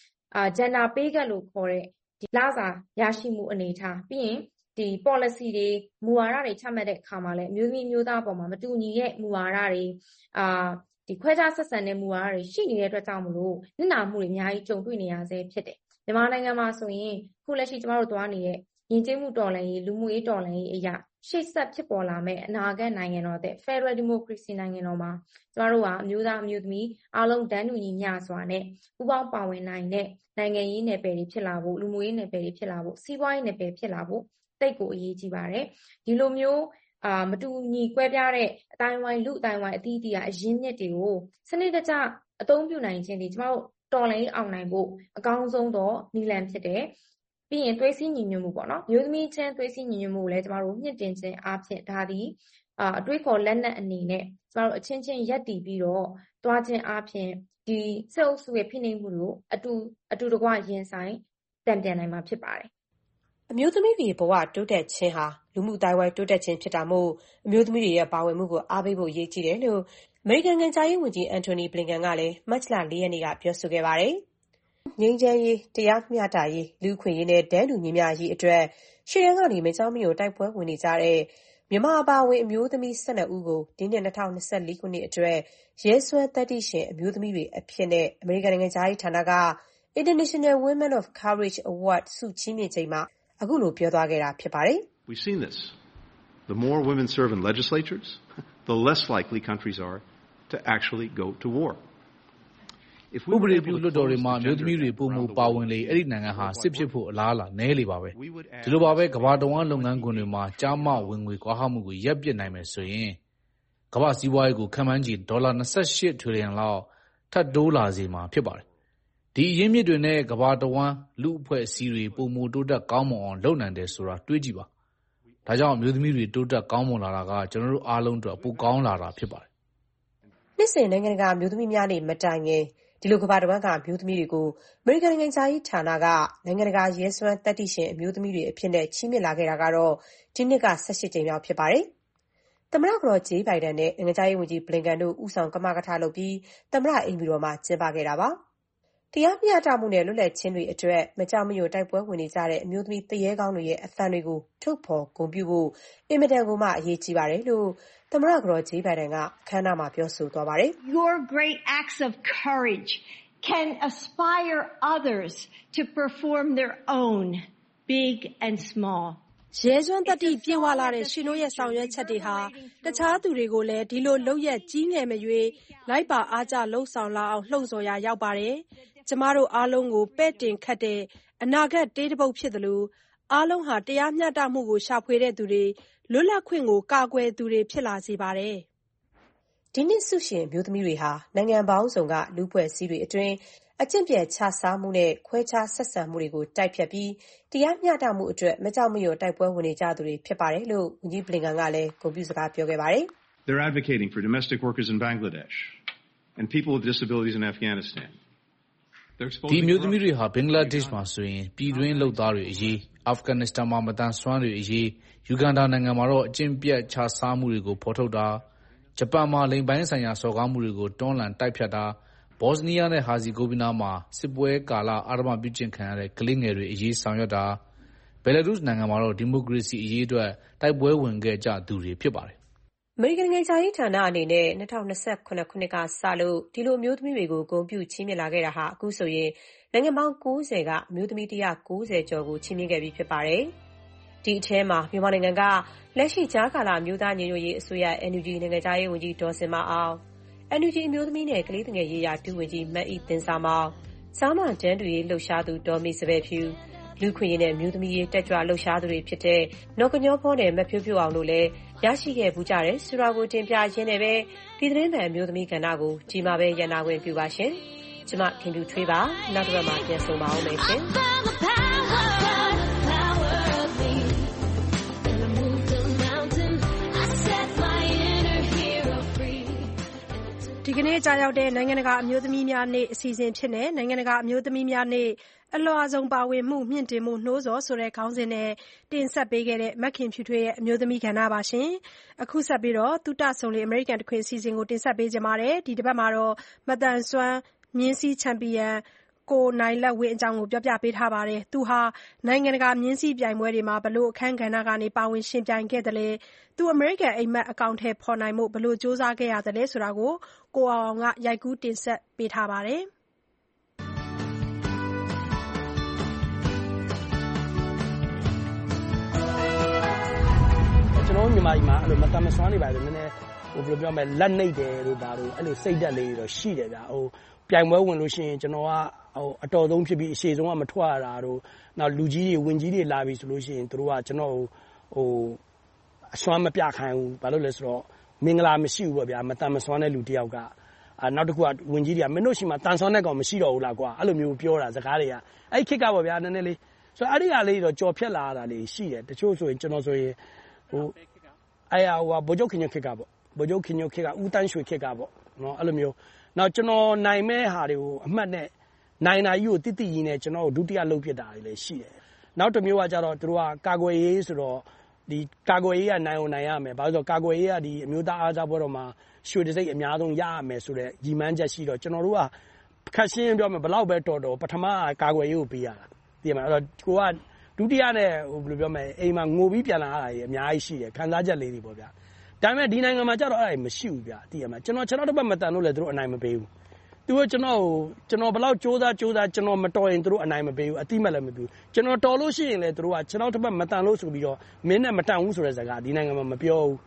S18: gender pay gap လို့ခေါ်တဲ့ဒီလစာရရှိမှုအနေအထားပြီးရင်ဒီ policy တွေမူဝါဒတွေချမှတ်တဲ့အခါမှာလည်းမျိုးသမီးမျိုးသားပေါ်မှာမတူညီတဲ့မူဝါဒတွေဒီခွဲခြားဆက်ဆံတဲ့မူဝါဒတွေရှိနေတဲ့အတွက်ကြောင့်မလို့နစ်နာမှုတွေအများကြီးကြုံတွေ့နေရဆဲဖြစ်တယ်မြန်မာနိုင်ငံမှာဆိုရင်ခုလက်ရှိကျမတို့သွားနေတဲ့ယဉ်ကျေးမှုတော်လှန်ရေးလူမှုရေးတော်လှန်ရေးအရာရှေ့ဆက်ဖြစ်ပေါ်လာမယ့်အနာဂတ်နိုင်ငံတော်တဲ့ Federal Democracy နိုင်ငံတော်မှာကျမတို့ကအမျိုးသားအမျိုးသမီးအားလုံးတန်းတူညီမျှစွာနဲ့ပူးပေါင်းပါဝင်နိုင်တဲ့နိုင်ငံရေးနယ်ပယ်တွေဖြစ်လာဖို့လူမှုရေးနယ်ပယ်တွေဖြစ်လာဖို့စီးပွားရေးနယ်ပယ်ဖြစ်လာဖို့တိတ်ကိုအရေးကြီးပါတယ်ဒီလိုမျိုးမတူညီကွဲပြားတဲ့အတိုင်းဝိုင်းလူအတိုင်းဝိုင်းအသီးသီးကအရင်းမြစ်တွေကိုစနစ်တကျအသုံးပြုနိုင်ခြင်းဒီကျမတို့တော်လှန်ရေးအောင်နိုင်ဖို့အကောင်းဆုံးသောနည်းလမ်းဖြစ်တယ်ပြီးရင်သွေးစည်းညီညွတ်မှုပေါ့နော်မျိုးသမီးချင်းသွေးစည်းညီညွတ်မှုကိုလည်းကျမတို့မြင့်တင်ခြင်းအားဖြင့်ဒါဒီအတွေးခေါ်လက်နက်အနေနဲ့ကျမတို့အချင်းချင်းရပ်တည်ပြီးတော့တွားခြင်းအားဖြင့်ဒီစစ်အုပ်စုရဲ့ဖိနှိပ်မှုကိုအတူတကွရင်ဆိုင်တံပြန်နိုင်မှာဖြစ်ပါတယ်
S17: အမျိုးသမီးတွေဘဝတိုးတက်ခြင်းဟာလူမှုတိုင်းဝိုင်းတိုးတက်ခြင်းဖြစ်တာမို့အမျိုးသမီးတွေရဲ့ပါဝင်မှုကိုအားပေးဖို့အရေးကြီးတယ်လို့အမေရိကန်နိုင်ငံခြားရေးဝန်ကြီးအန်တိုနီဘလင်ကန်ကလည်းမတ်လ 4 ရက်နေ့ကပြောဆိုခဲ့ပါတယ်ငြိမ်းချမ်းရေးတရားမျှတရေးလူ့အခွင့်အရေးနဲ့တန်းတူညီမျှရေးအတွက်ရှေ့တန်းကနေမကြောက်မရွံ့တိုက်ပွဲဝင်နေကြတဲ့မြန်မာအပါအဝင်အမျိုးသမီး12ဦးကိုဒီနှစ်2024ခုနှစ်အတွက်ရဲစွမ်းသတ္တိရှင်အမျိုးသမီးတွေအဖြစ်နဲ့အမေရိကန်နိုင်ငံခြားရေးဌာနက International Women of Courage Award ဆုချီးမြှင့်ချိန်မှာအခုလိုပြောသွားခဲ့တာဖြစ်ပါတယ်။
S19: We've seen this. The more women serve in legislatures, the less likely countries are to actually go to war.
S20: ဥပဒေပြုလွှတ်တော်တွေမှာအမျိုးသမီးတွေပိုမိုပါဝင်လေအဲ့ဒီနိုင်ငံဟာစစ်ဖြစ်ဖို့အလားအလာနည်းလေပါပဲဒီလိုပါပဲကမ္ဘာတဝန်းလုပ်ငန်းခွင်တွေမှာကြားမဝင်ငွေကွာဟမှုကိုရပ်ပစ်နိုင်မယ်ဆိုရင်ကမ္ဘာစီးပွားရေးကိုခံမှန်းချေဒေါ်လာ28ထရီလီယံလောက်ထပ်တိုးလာစေမှာဖြစ်ပါတယ်ဒီအရင်းမြစ်တွေနဲ့ကမ္ဘာတဝန်းလူအဖွဲ့အစည်းတွေပိုမိုတိုးတက်ကောင်းမွန်အောင်လုပ်နိုင်တယ်ဆိုတာတွေးကြည့်ပါဒါကြောင့်အမျိုးသမီးတွေတိုးတက်ကောင်းမွန်လာတာကကျွန်တော်တို့အားလုံးအတွက်ပိုကောင်းလာတာဖြစ်ပါတယ်
S17: နှစ်စဉ်နိုင်ငံတကာအမျိုးသမီးများနေ့မတိုင်ခင်ဒီလိုကမ္ဘာတဝန်းကအမျိုးသမီးတွေကိုအမေရိကန်နိုင်ငံခြားရေးဌာနကနိုင်ငံတကာရဲစွမ်းသတ္တိရှင်အမျိုးသမီးတွေအဖြစ်နဲ့ချီးမြှင့်လာခဲ့တာကတော့ဒီနှစ်က18ကြိမ်မြောက်ဖြစ်ပါတယ်။သမ္မတကတော်ဂျေးဘိုင်ဒန်နဲ့နိုင်ငံခြားရေးဝန်ကြီးဘလင်ကန်တို့ဦးဆောင်ကမကထလုပ်ပြီးသမ္မတအိမ်ဖြူတော်မှာကျင်းပခဲ့တာပါ။တရားမျှတမှုနဲ့လွတ်လပ်ခြင်းတွေအတွက်မကြောက်မရွံ့တိုက်ပွဲဝင်နေကြတဲ့အမျိုးသမီးသူရဲကောင်းတွေရဲ့အသံတွေကိုထုတ်ဖော်ဂုဏ်ပြုဖို့အင်မတန်ကိုမှအရေးကြီးပါတယ်လို့သမ္မတကတော်ဂျေးဘိုင်ဒန်ကအခမ်းအနားမှာပြောဆိုသွားပါတယ်။
S21: Your great acts of courage can inspire others to perform their own, big and small.
S2: ရဲစွမ်းသတ္တိပြည့်ဝလာတဲ့ရှင်တို့ရဲ့ဆောင်ရွက်ချက်တွေဟာတခြားသူတွေကိုလည်းဒီလိုလုပ်ရက်ကြီးငယ်မရွေးလိုက်ပါအားကျလှုံ့ဆော်လာအောင်လှုံ့ဆော်ရာရောက်ပါတယ်။ကျမတို့အားလုံးကိုပဲ့တင်ခတ်တဲ့အနာဂတ်တေးတပုတ်ဖြစ်သလိုအားလုံးဟာတရားမျှတမှုကိုရှာဖွေတဲ့သူတွေလွတ်လပ်ခွင့်ကိုကာကွယ်သူတွေဖြစ်လာစေပါတယ်
S17: ။ဒီနှစ်ဆုရှင်အမျိုးသမီးတွေဟာနိုင်ငံပေါင်းစုံကလူ့အဖွဲ့အစည်းတွေအတွင်းအကျင့်ပြတ်ခြစားမှုနဲ့ခွဲခြားဆက်ဆံမှုတွေကိုတိုက်ဖျက်ပြီးတရားမျှတမှုအတွက်မကြောက်မရွံ့တိုက်ပွဲဝင်နေကြသူတွေဖြစ်ပါတယ်လို့ဝန်ကြီးဘလင်ကန်ကလည်းဂုဏ်ပြုစကားပြောခဲ့ပါတယ်။
S19: They're advocating for domestic workers in Bangladesh and people with disabilities in Afghanistan.
S20: ဒီမျိုးသမီးတွေဟာဘင်္ဂလားဒေ့ရှ်မှာဆိုရင်ပြည်တွင်းလုပ်သားတွေအရေးအာဖဂန်နစ္စတန်မှာမတန်ဆွမ်းတွေအရေးယူဂန်ဒါနိုင်ငံမှာတော့အကျင့်ပြတ်ခြစားမှုတွေကိုဖော်ထုတ်တာဂျပန်မှာလိင်ပိုင်းဆိုင်ရာစော်ကားမှုတွေကိုတွန်းလှန်တိုက်ဖျက်တာဘော့စနီးယားနဲ့ဟာဇီဂိုဗီနာမှာစစ်ပွဲကာလအာဓမ္မပြုကျင့်ခံရတဲ့ကလေးငယ်တွေအရေးဆောင်ရွက်တာဘယ်လာရုစ်နိုင်ငံမှာတော့ဒီမိုကရေစီအရေးအတွက်တိုက်ပွဲဝင်ခဲ့ကြသူတွေဖြစ်ပါတယ်
S17: အမေရိကန်နိုင်ငံခြားရေးဌာနအနေနဲ့2029ခုနှစ်ကစလို့ဒီလိုမျိုးသမီးတွေကိုဂုဏ်ပြုချီးမြှင့်လာခဲ့တာဟာအခုဆိုရင်နိုင်ငံပေါင်း90ကအမျိုးသမီး190ကျော်ကိုချီးမြှင့်ခဲ့ပြီးဖြစ်ပါတယ်။ဒီအထဲမှာမြန်မာနိုင်ငံကလက်ရှိကြားကာလအမျိုးသားညီညွတ်ရေးအစိုးရ NUG နိုင်ငံခြားရေးဝန်ကြီးဒေါ်စင်မအောင် NUG အမျိုးသမီးနဲ့ကလေးသူငယ်ရေးရာဒုဝန်ကြီးမတ်ဤသင်းစာမောင်စားမတန်းတူရေးလှုပ်ရှားသူဒေါ်မေစပယ်ဖြူလူခွင့်ရေးနဲ့အမျိုးသမီးရေးတက်ကြွလှုပ်ရှားသူတွေဖြစ်တဲ့နော်ကညောဖောနဲ့မဖြိုးဖြိုးအောင်တို့လည်းရရှိခဲ့ပူကြတယ်ဆိုတာကိုတင်ပြရင်းနဲ့ပဲဒီသတင်းမှန်အမျိုးသမီးကဏ္ဍကိုဒီမှာပဲရန်နာခွင့်ပြုပါရှင်။ကျမခင်ဖြူထွေးပါနောက်တစ်ပတ်မှာပြန်ဆုံပါအောင်မယ်ရှင်။
S2: ဒီကနေ့ကြာရောက်တဲ့နိုင်ငံတကာအမျိုးသမီးများနေ့အစီအစဉ်ဖြစ်တဲ့နိုင်ငံတကာအမျိုးသမီးများနေ့အလွှာဆုံးပါဝင်မှုမြင့်တင်မှုနှိုးဆော်ဆိုတဲ့ခေါင်းစဉ်နဲ့တင်ဆက်ပေးခဲ့တဲ့မခင်ဖြူထွေးရဲ့အမျိုးသမီးကဏ္ဍပါရှင်။အခုဆက်ပြီးသုတဆုံလေအမေရိကန်တခွင်အစီအစဉ်ကိုတင်ဆက်ပေးကြပါမယ်။ဒီတစ်ပတ်မှာတော့မတန်ဆွမ်းမြင်းစည်းချန်ပီယံကိုနိုင်လက်ဝင်းအကြောင်းကိုပြောပြပေးထားပါတယ်။သူဟာနိုင်ငံတကာမြင်းစည်းပြိုင်ပွဲတွေမှာဘလို့အခန်းကဏ္ဍကနေပါဝင်ရှင်ပြိုင်ခဲ့တယ်လဲ။သူအမေရိကန်အိမ်မက်အကောင့်ထဲပေါ်နိုင်မှုဘလို့စူးစမ်းခဲ့ရတယ်လဲဆိုတာကိုကိုအောင်ကရိုက်ကူးတင်ဆက်ပေးထားပါတယ်။
S22: ကျွန်တော်မြန်မာပြည်မှာအဲ့လိုမတန်မဆွမ်းနေပါဘူးနည်းနည်းဘယ်လိုပြောမလဲလက်နှိပ်တယ်လို့ဒါလို့အဲ့လိုစိတ်ဓာတ်လေးတွေတော့ရှိတယ်ဗျာပြိုင်ပွဲဝင်လို့ရှိရင်ကျွန်တော်ကအတော်ဆုံးဖြစ်ပြီးအရှိဆုံးကမထွက်ရတာတို့နောက်လူကြီးတွေဝင်ကြီးတွေလာပြီဆိုလို့ရှိရင်တို့ကကျွန်တော်အစွမ်းမပြခိုင်းဘူးဘာလို့လဲဆိုတော့မင်္ဂလာမရှိဘူးပေါ့ဗျာမတန်မဆွမ်းတဲ့လူတယောက်ကနောက်တစ်ခုကဝင်ကြီးတွေကမင်းတို့ရှိမှတန်ဆွမ်းတဲ့ကောင်မရှိတော့ဘူးလားကွာအဲ့လိုမျိုးပြောတာစကားတွေကအဲ့ခစ်ကပေါ့ဗျာနည်းနည်းလေးဆိုတော့အဲ့ဒီဟာလေးတော့ကြော်ဖြတ်လာတာလေးရှိတယ်တချို့ဆိုရင်ကျွန်တော်ဆိုရင်အဲ့ဟာဗိုလ်ချုပ်ခင်ညခစ်ကပေါ့ဗိုလ်ချုပ်ခင်ညခစ်ကဦးတန်းရွှေခစ်ကပေါ့နော်အဲ့လိုမျိုးနောက်ကျွန်တော်နိုင်မဲ့ဟာတွေကိုအမှတ်နဲ့နိုင်နာကြီးကိုတိတိကြီးနဲ့ကျွန်တော်ဒုတိယလုပ်ဖြစ်တာတွေလည်းရှိတယ်နောက်တစ်မျိုးကကြတော့သူတို့ကကာကွယ်ရေးဆိုတော့ဒီကာကွယ်ရေးကနိုင်အောင်နိုင်ရမယ်ဘာလို့ဆိုတော့ကာကွယ်ရေးကဒီအမျိုးသားအားစားပွဲတော်မှာရွှေတစိမ့်အများဆုံးရရမယ်ဆိုတဲ့ညီမန်းချက်ရှိတော့ကျွန်တော်တို့ကခက်ရှင်းပြောမယ်ဘလောက်ပဲတော်တော်ပထမကာကွယ်ရေးကိုပေးရတာသိရမလားအဲ့တော့ကိုကဒုတိယနဲ့ဘယ်လိုပြောမလဲအိမ်မှာငိုပြီးပြန်လာရတာကြီးအများကြီးရှိတယ်ခံစားချက်လေးတွေပေါ့ဗျာဒါပေမဲ့ဒီနိုင်ငံမှာကျတော့အဲ့ဒါမရှိဘူးဗျာသိရမလားကျွန်တော်တစ်ပတ်မတန်လို့လည်းသူတို့အနိုင်မပေးဘူးသူကကျွန်တော်ဘလောက်စူးစမ်းကျွန်တော်မတော်ရင်သူတို့အနိုင်မပေးဘူးအတိမတ်လည်းမပေးဘူးကျွန်တော်တော်လို့ရှိရင်လည်းသူတို့ကကျွန်တော်တစ်ပတ်မတန်လို့ဆိုပြီးတော့မင်းနဲ့မတန်ဘူးဆိုတဲ့စကားဒီနိုင်ငံမှာမပြောဘူး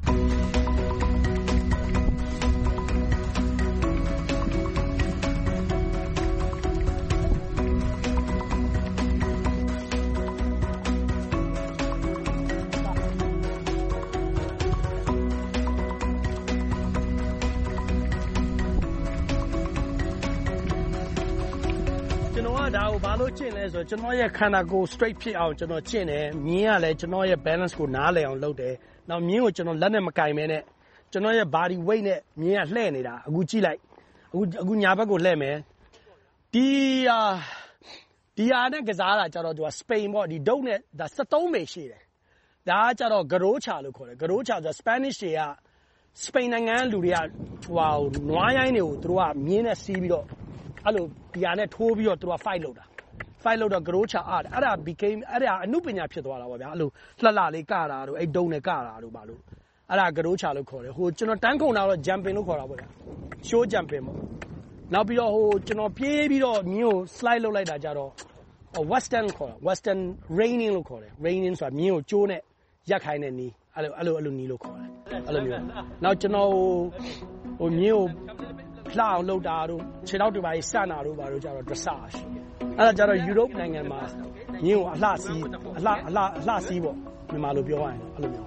S22: ဒါကိုဘာလို့ကျင့်လဲဆိုတော့ကျွန်တော်ရဲ့ခန္ဓာကိုယ် straight ဖြစ်အောင်ကျွန်တော်ကျင့်တယ်မြင်းကလည်းကျွန်တော်ရဲ့ balance ကိုနားလည်အောင်လုပ်တယ်နောက်မြင်းကိုကျွန်တော်လက်နဲ့မကင်မဲနဲ့ကျွန်တော်ရဲ့ body weight နဲ့မြင်းကလှည့်နေတာအခုကြည့်လိုက်အခုညာဘက်ကိုလှည့်မယ်ဒီဟာနဲ့ကစားတာကြတော့သူကစပိန်ပေါ့ဒီဒုတ်နဲ့ဒါ73ပေရှိတယ်ဒါကကြတော့ဂရိုးချာလို့ခေါ်တယ်ဂရိုးချာဆို Spanish တွေကစပိန်နိုင်ငံလူတွေကနွားရိုင်းတွေကိုသူတို့ကမြင်းနဲ့စီးပြီးတော့အဲ့လိုဒီဟာနဲ့ထိုးပြီးတော့သူက fight လုပ်တာ fight လုပ်တော့ grow ချအားအဲ့ဒါ became အဲ့ဒါအနုပညာဖြစ်သွားတာပေါ့ဗျာအဲ့လိုလှလှလေးကတာတို့အဲ့ဒုံနဲ့ကတာတို့ပါလို့အဲ့ဒါ grow ချလို့ခေါ်တယ်ဟိုကျွန်တော်တန်းခုန်တာတော့ jumping လို့ခေါ်တာပေါ့ဗျာ show jumping ပေါ့နောက်ပြီးတော့ဟိုကျွန်တော်ပြေးပြီးတော့မြင်းကို slide လုပ်လိုက်တာကြတော့ western ခေါ်တာ western raining လို့ခေါ်တယ် raining ဆိုတာမြင်းကိုကျိုးနဲ့ရက်ခိုင်းတဲ့နီးအဲ့လိုနီးလို့ခေါ်တယ်အဲ့လိုမျိုးနောက်ကျွန်တော်ဟိုမြင်းကိုလှအောင်လုပ်တာတို့ခြေထောက်တွေပါစတာတို့ပါတို့ကြတော့ dressage အဲ့ဒါကြတော့ Europe နိုင်ငံမှာမြင်းကိုအလှစီးပေါ့မြန်မာလိုပြောရရင်အဲ့လိုမျိုး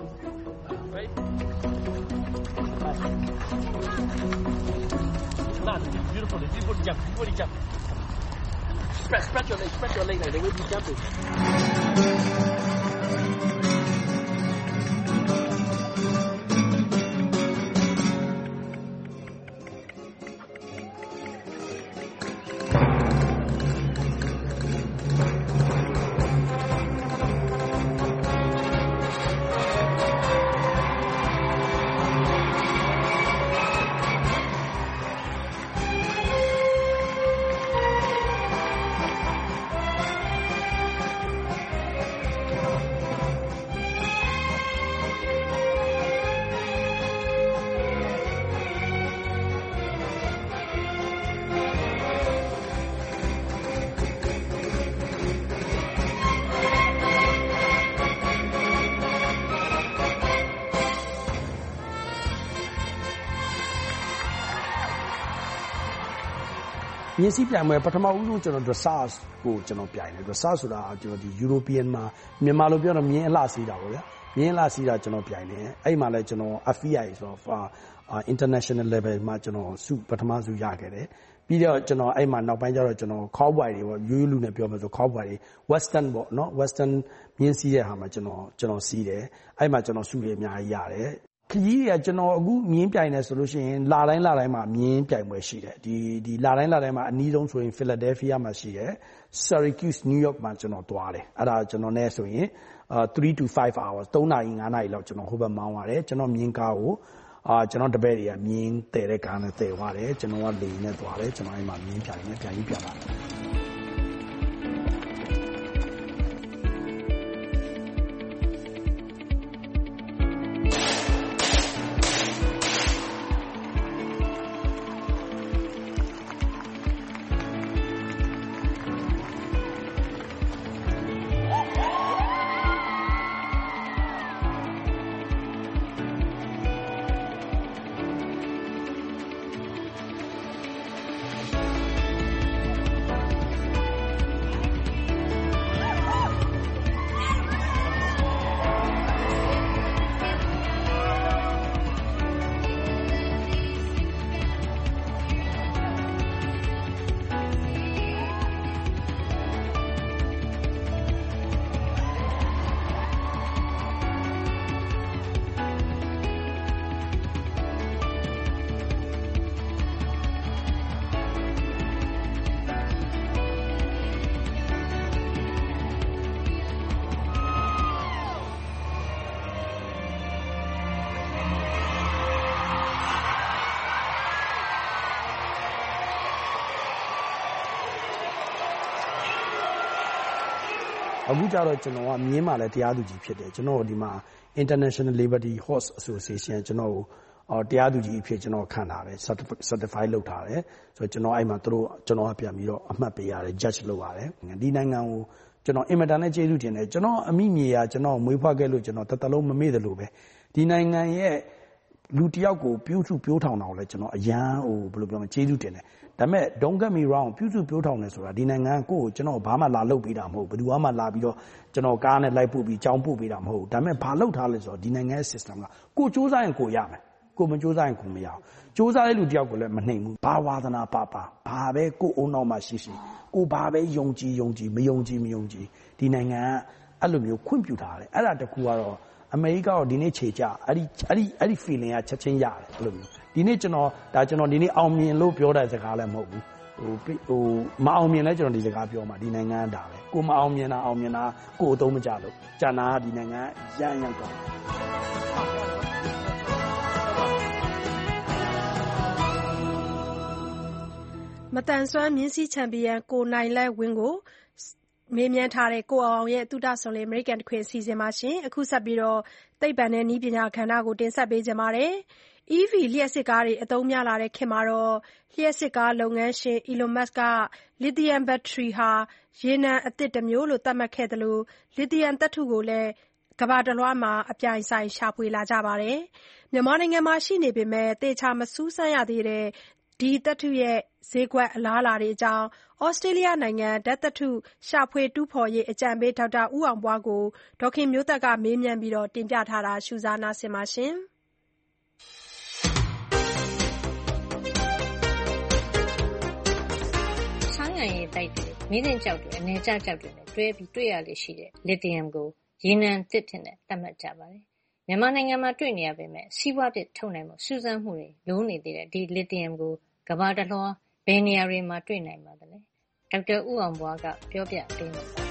S22: Beautiful, beautiful jump. Spread your leg like the way you jumping. မြင်းစီးပြိုင်ပွဲပထမဦးဆုံးကျွန်တော် dressage ကိုကျွန်တော်ပြိုင်တယ် dressage ဆိုတာကျွန်တော်ဒီ European မှာမြန်မာလိုပြောတော့မြင်းအလှစီးတာပေါ့ဗျာမြင်းအလှစီးတာကျွန်တော်ပြိုင်တယ်အဲ့မှာလည်းကျွန်တော် FEI ဆိုတော့ international level မှာကျွန်တော်စုပထမစုရခဲ့တယ်ပြီးတော့ကျွန်တော်အဲ့မှာနောက်ပိုင်းကျတော့ကျွန်တော် cowboy တွေပေါ့ရိုးရိုးလူနဲ့ပြောမှဆို cowboy တွေ western ပေါ့နော် western မြင်းစီးတဲ့ဟာမှာကျွန်တော်စီးတယ်အဲ့မှာကျွန်တော်စုတွေအများကြီးရတယ်ခကြီးတွေကကျွန်တော်အခုမြင်းပြိုင်နေဆိုလို့ရှိရင်လာတိုင်းမှာမြင်းပြိုင်ပွဲရှိတယ်ဒီလာတိုင်းမှာအနည်းဆုံးဆိုရင် Philadelphia မှာရှိတယ် Syracuse New York မှာကျွန်တော်သွားတယ်အဲ့ဒါကျွန်တော်နဲ့ဆိုရင်3 to 5 hours 3နာရီ5နာရီလောက်ကျွန်တော်ဟိုဘက်မောင်းရတယ်ကျွန်တော်မြင်းကားကိုကျွန်တော်တပည့်တွေကမြင်းတည်တဲ့ကားနဲ့တည်သွားတယ်ကျွန်တော်ကလေနဲ့သွားတယ်ကျွန်တော်အဲ့မှာမြင်းပြိုင်နေပြန်ပြီးပြန်လာတယ်အခုကြတော့ကျွန်တော်ကမြင်းမှာလည်းတရားသူကြီးဖြစ်တယ်ကျွန်တော်ဒီမှာ International Liberty Horse Association ကျွန်တော်တရားသူကြီးအဖြစ်ကျွန်တော်ခံထားတယ် certify လုပ်ထားတယ်ဆိုတော့ကျွန်တော်အဲ့မှာကျွန်တော်ကပြန်ပြီးတော့အမှတ်ပေးရတယ် judge လုပ်ရတယ်ဒီနိုင်ငံကိုကျွန်တော်အင်မတန်နဲ့ကျေးဇူးတင်တယ်ကျွန်တော်အမိမြေကကျွန်တော်မွေးဖွားခဲ့လို့ကျွန်တော်တလုံးမမေ့တယ်လို့ပဲဒီနိုင်ငံရဲ့လူတယောက်ကိုပြုစုပြောထောင်တာကိုလည်းကျွန်တော်အရန်ဘယ်လိုပြောမလဲကျေးဇူးတင်တယ်ဒါပေမဲ့ don't get me wrong ပြုစုပြောထောင်တယ်ဆိုတာဒီနိုင်ငံကိုကျွန်တော်ဘာမှလာလုပ်ပေးတာမဟုတ်ဘူးဘယ်သူမှလာပြီးတော့ကျွန်တော်ကားနဲ့လိုက်ပို့ပြီးကြောင်းပို့ပေးတာမဟုတ်ဘူးဒါပေမဲ့ဘာလုပ်ထားလဲဆိုတော့ဒီနိုင်ငံရဲ့ system ကကိုစူးစမ်းရင်ကိုရမယ်ကိုမစူးစမ်းရင်ကိုမရအောင်စူးစမ်းတဲ့လူတယောက်ကိုလည်းမနှိမ်ဘူးဘာဝါသနာပါဘာပဲကိုအုံနောက်မှာရှိကိုဘာပဲယုံကြည်မယုံကြည်ဒီနိုင်ငံကအဲ့လိုမျိုးခွင့်ပြုထားတယ်အဲ့ဒါတခုကတော့အမေရိကဒီနေ့ခြေကြအဲ့ဒီ feeling ကချက်ချင်းရတယ်အဲ့လိုမျိုးဒီနေ့ကျွန်တော်ဒီနေ့အောင်မြင်လို့ပြောတဲ့စကားလည်းမဟုတ်ဘူးဟိုမအောင်မြင်လဲကျွန်တော်ဒီစကားပြောမှာဒီနိုင်ငံကဒါပဲကိုမအောင်မြင်တာကိုအသုံးမကျလို့ကျန်တာဒီနိုင်ငံရမ်းကောင်း
S2: မသန်စွမ်းမြင်းစီးချန်ပီယံကိုနိုင်လက်ဝင်းကိုမေးမြန်းထားတဲ့ကိုအောင်ရဲ့သုတဆွန်လေးအမေရိကန်တခွင်အစီအစဉ်မှာအခုဆက်ပြီးသိပ္ပံနဲ့နည်းပညာကဏ္ဍကိုတင်ဆက်ပေးချင်ပါတယ်။ EV လျှပ်စစ်ကားတွေအသုံးများလာတဲ့ခေတ်မှာလျှပ်စစ်ကားလုပ်ငန်းရှင် Elon Musk ကလစ်သီယမ်ဘက်ထရီဟာရေနံအသစ်တမျိုးလို့သတ်မှတ်ခဲ့သလိုလစ်သီယမ်သတ္တုကိုလည်းကမ္ဘာတလွှားအပြိုင်အဆိုင်ရှာဖွေလာကြပါတယ်။ မြန်မာနိုင်ငံမှာရှိနေပေမဲ့သေချာမစူးစမ်းရသေးတဲ့ဒီသတ္တုဈေးကွက်အလားအလာတွေအကြောင်းဩစတြေးလျနိုင်ငံဓာတ်သတ္တုရှာဖွေတူးဖော်ရေးအကြံပေးဒေါက်တာဦးအောင်ပွားကိုဒေါ်ခင်မျိုးသက်ကမေးမြန်းတင်ပြထားပါတယ်။
S1: ဆားငံရေတိုက်တွေမီးသင့်ကျောက်တွေအနယ်ကျကျောက်တွေနဲ့တွဲပြီးတွေ့ရလေ့ရှိတဲ့လစ်သီယမ်ကိုရေနံသစ်ဖြစ်သတ်မှတ်ကြပါတယ်။မြန်မာနိုင်ငံမှာတွေ့နေရပေမဲ့စီးပွားဖြစ်ထုတ်နိုင်မှုစူးစမ်းမှုတွေလိုနေသေးတဲ့ဒီလစ်သီယမ်ကိုကမ္ဘာတလွှားဘယ်နေရာတွေမှာတွေ့နိုင်ပါသလဲ။ဒေါက်တာဦးအောင်ပွားကပြောပြပေးမှာပါ